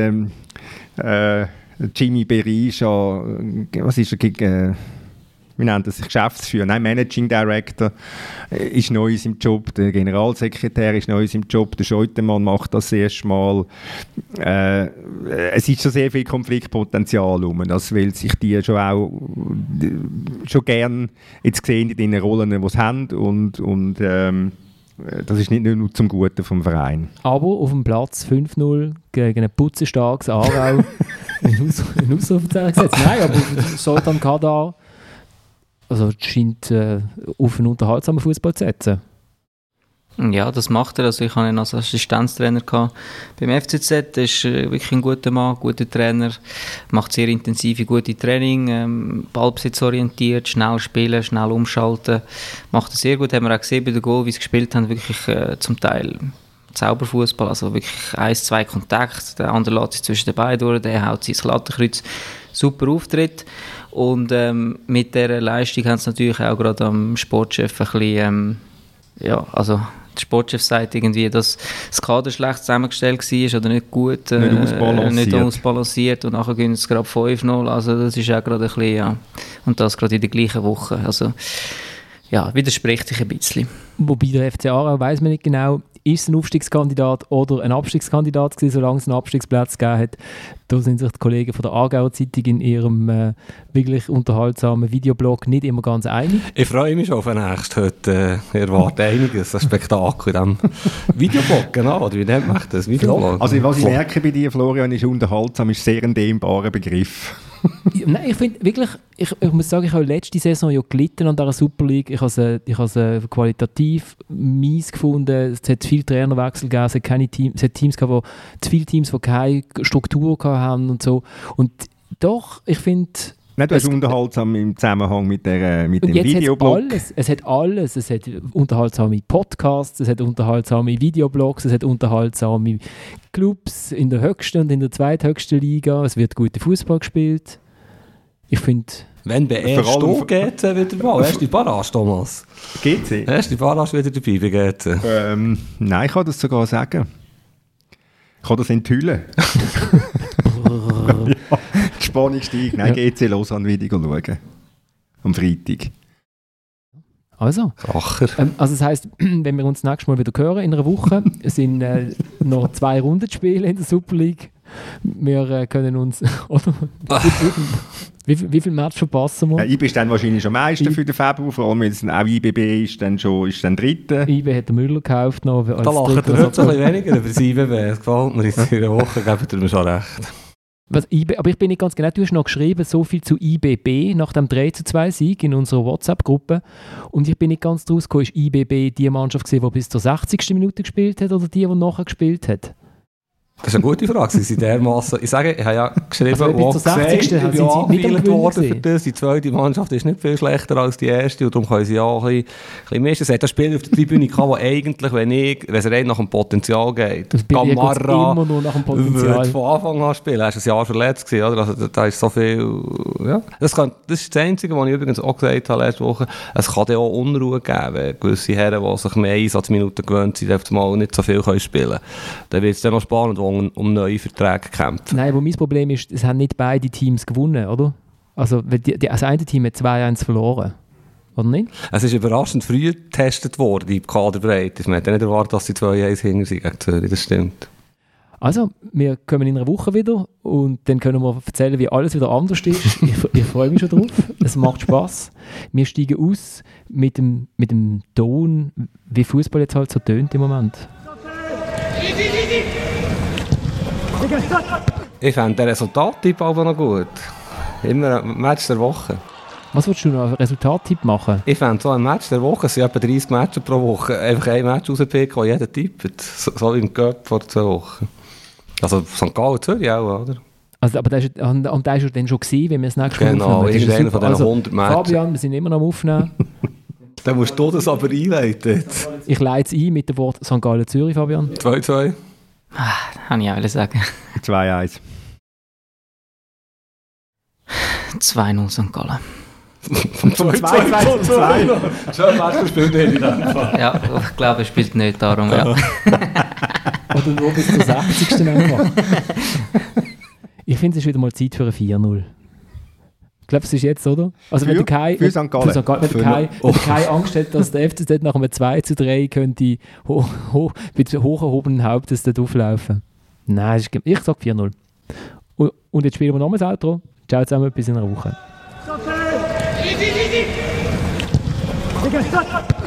Jimmy Berisha, was ist er gegen... Wir nennen das Geschäftsführer, Managing Director ist neu im Job, der Generalsekretär ist neu im Job, der Scheutemann macht das erste Mal. Es ist schon sehr viel Konfliktpotenzial rum, weil sich die schon gern jetzt sehen in den Rollen, die sie haben und das ist nicht nur zum Guten vom Verein. Aber auf dem Platz 5-0 gegen ein putzestarkes Aarau ein Ausrufezeichen gesetzt. Nein, aber Zoltan Kadar scheint auf einen unterhaltsamen Fußball zu setzen. Ja, das macht er. Also ich hatte ihn als Assistenztrainer beim FCZ. Er ist wirklich ein guter Mann, guter Trainer. Macht sehr intensive, gute Training. Ballbesitzorientiert, schnell spielen, schnell umschalten. Macht er sehr gut. Haben wir auch gesehen bei den Goal, wie sie gespielt haben. Wirklich zum Teil Zauberfußball. Also wirklich 1-2 Kontakt. Der andere lässt sich zwischen den Beinen durch. Der haut sich ins Lattenkreuz. Super Auftritt. Und mit dieser Leistung haben sie natürlich auch gerade am Sportchef ein bisschen... also der Sportchef sagt irgendwie, dass das Kader schlecht zusammengestellt war oder nicht gut, nicht ausbalanciert und nachher gehen es gerade 5-0, also das ist auch gerade ein bisschen, und das gerade in der gleichen Woche, also widerspricht sich ein bisschen. Wobei der FC Aarau weiss man nicht genau, ist es ein Aufstiegskandidat oder ein Abstiegskandidat gewesen, solange es einen Abstiegsplatz gegeben hat. Da sind sich die Kollegen von der Aargauer Zeitung in ihrem wirklich unterhaltsamen Videoblog nicht immer ganz einig. Ich freue mich schon auf den nächsten heute. Ich erwarte einiges, ein Spektakel in diesem Videoblog, genau. Oder wie nennt man das? Videoblog? Also was ich merke bei dir, Florian, ist unterhaltsam, ist sehr ein dehnbarer Begriff. Nein, ich finde wirklich, ich muss sagen, ich habe letzte Saison ja gelitten an dieser Super League. Ich habe es qualitativ mies gefunden. Es hat viele Trainerwechsel gegeben, es hat Teams gehabt, zu viele Teams, die keine Struktur haben und so. Und doch, ich finde... Nein, du hast unterhaltsam im Zusammenhang mit dem Videoblog. Es hat alles. Es hat unterhaltsame Podcasts, es hat unterhaltsame Videoblogs, es hat unterhaltsame Clubs in der höchsten und in der zweithöchsten Liga. Es wird guter Fußball gespielt. Ich finde... Wenn bei erst du GC wieder mal. Erste Barrage, Thomas. GC? Erste Barrage wieder dabei bei GC. Nein, ich kann das sogar sagen. Ich kann das enthüllen. Ja, die Spannung steigt. Nein, GC Lausanne wieder schauen. Am Freitag. Also, das heisst, wenn wir uns nächstes Mal wieder hören in einer Woche, sind noch 2 Runden zu spielen in der Super League. Wir können uns... Oder? Wie viel Match verpassen wir? IB ist dann wahrscheinlich am meisten für den Februar, vor allem wenn es auch IBB ist, dann dritte. IB hat den Müller gekauft. Noch da lachen wir jetzt ein bisschen weniger über das IBB. Es gefällt mir, in einer Woche geben wir mir schon recht. Aber ich bin nicht ganz genau, du hast noch geschrieben, so viel zu IBB nach dem 3-2-Sieg in unserer WhatsApp-Gruppe. Und ich bin nicht ganz draus gekommen, ist IBB die Mannschaft gewesen, die bis zur 60. Minute gespielt hat oder die nachher gespielt hat? Das ist eine gute Frage. Sie sind dermassen. Ich sage, ich habe ja geschrieben, also bis zur 60. ich bin ja angewählt worden für das. Die zweite Mannschaft ist nicht viel schlechter als die erste und darum können sie ja ein bisschen mehr. Es hat ein Spiel auf der Tribüne gehabt, wo eigentlich, wenn es rein nach dem Potenzial geht, Gamarra immer nur nach dem Potenzial. Von Anfang an spielen. Er war ein Jahr verletzt gewesen, oder? Also da ist so viel... Ja. Das ist das Einzige, was ich übrigens auch gesagt habe letzte Woche. Es kann ja auch Unruhe geben, wenn gewisse Herren, die sich mehr Einsatzminuten gewöhnt sind, einfach mal nicht so viel spielen können. Dann wird es dann noch spannend, um neue Verträge kämpfen. Nein, aber mein Problem ist, es haben nicht beide Teams gewonnen, oder? Also das eine Team hat 2-1 verloren, oder nicht? Es ist überraschend früh getestet worden, die Kaderbreite. Man hat nicht erwartet, dass sie 2-1 hinter sind gegen Zürich, das stimmt. Also, wir kommen in einer Woche wieder und dann können wir erzählen, wie alles wieder anders ist. Ich freue mich schon drauf. Es macht Spass. Wir steigen aus mit dem Ton, wie Fußball jetzt halt so tönt im Moment. Ich fände den Resultattipp aber noch gut. Immer ein Match der Woche. Was würdest du noch einen Resultattipp machen? Ich fände so ein Match der Woche, es sind etwa 30 Matches pro Woche, einfach ein Match rauspicken, das jeder tippt. So wie im Cup vor 2 Wochen. Also St. Gallen, Zürich auch, oder? Also, aber der ist ja dann schon gewesen, wenn wir das nächste Mal aufnehmen. Genau, ist einer von diesen 100 Matches. Fabian, wir sind immer noch am Aufnehmen. Dann musst du das aber einleiten. Ich leite es ein mit dem Wort St. Gallen, Zürich, Fabian. 2-2. Kann ich auch sagen. 2-1. 2-0 St. Gallen. 2-2. Schön, was spielt er nicht einfach. Ja, ich glaube, er spielt nicht darum. Ja. Oder nur bis zur 60. einfach. Ich finde, es ist wieder mal Zeit für ein 4-0. Ich glaube, es ist jetzt, oder? Also wenn der Kai Angst hat, dass der FCZ nach einem 2-3 könnte mit hocherhobenen Hauptes dort auflaufen. Nein, ich sage 4-0. Und jetzt spielen wir nochmal das Outro. Ciao zusammen, bis in einer Woche.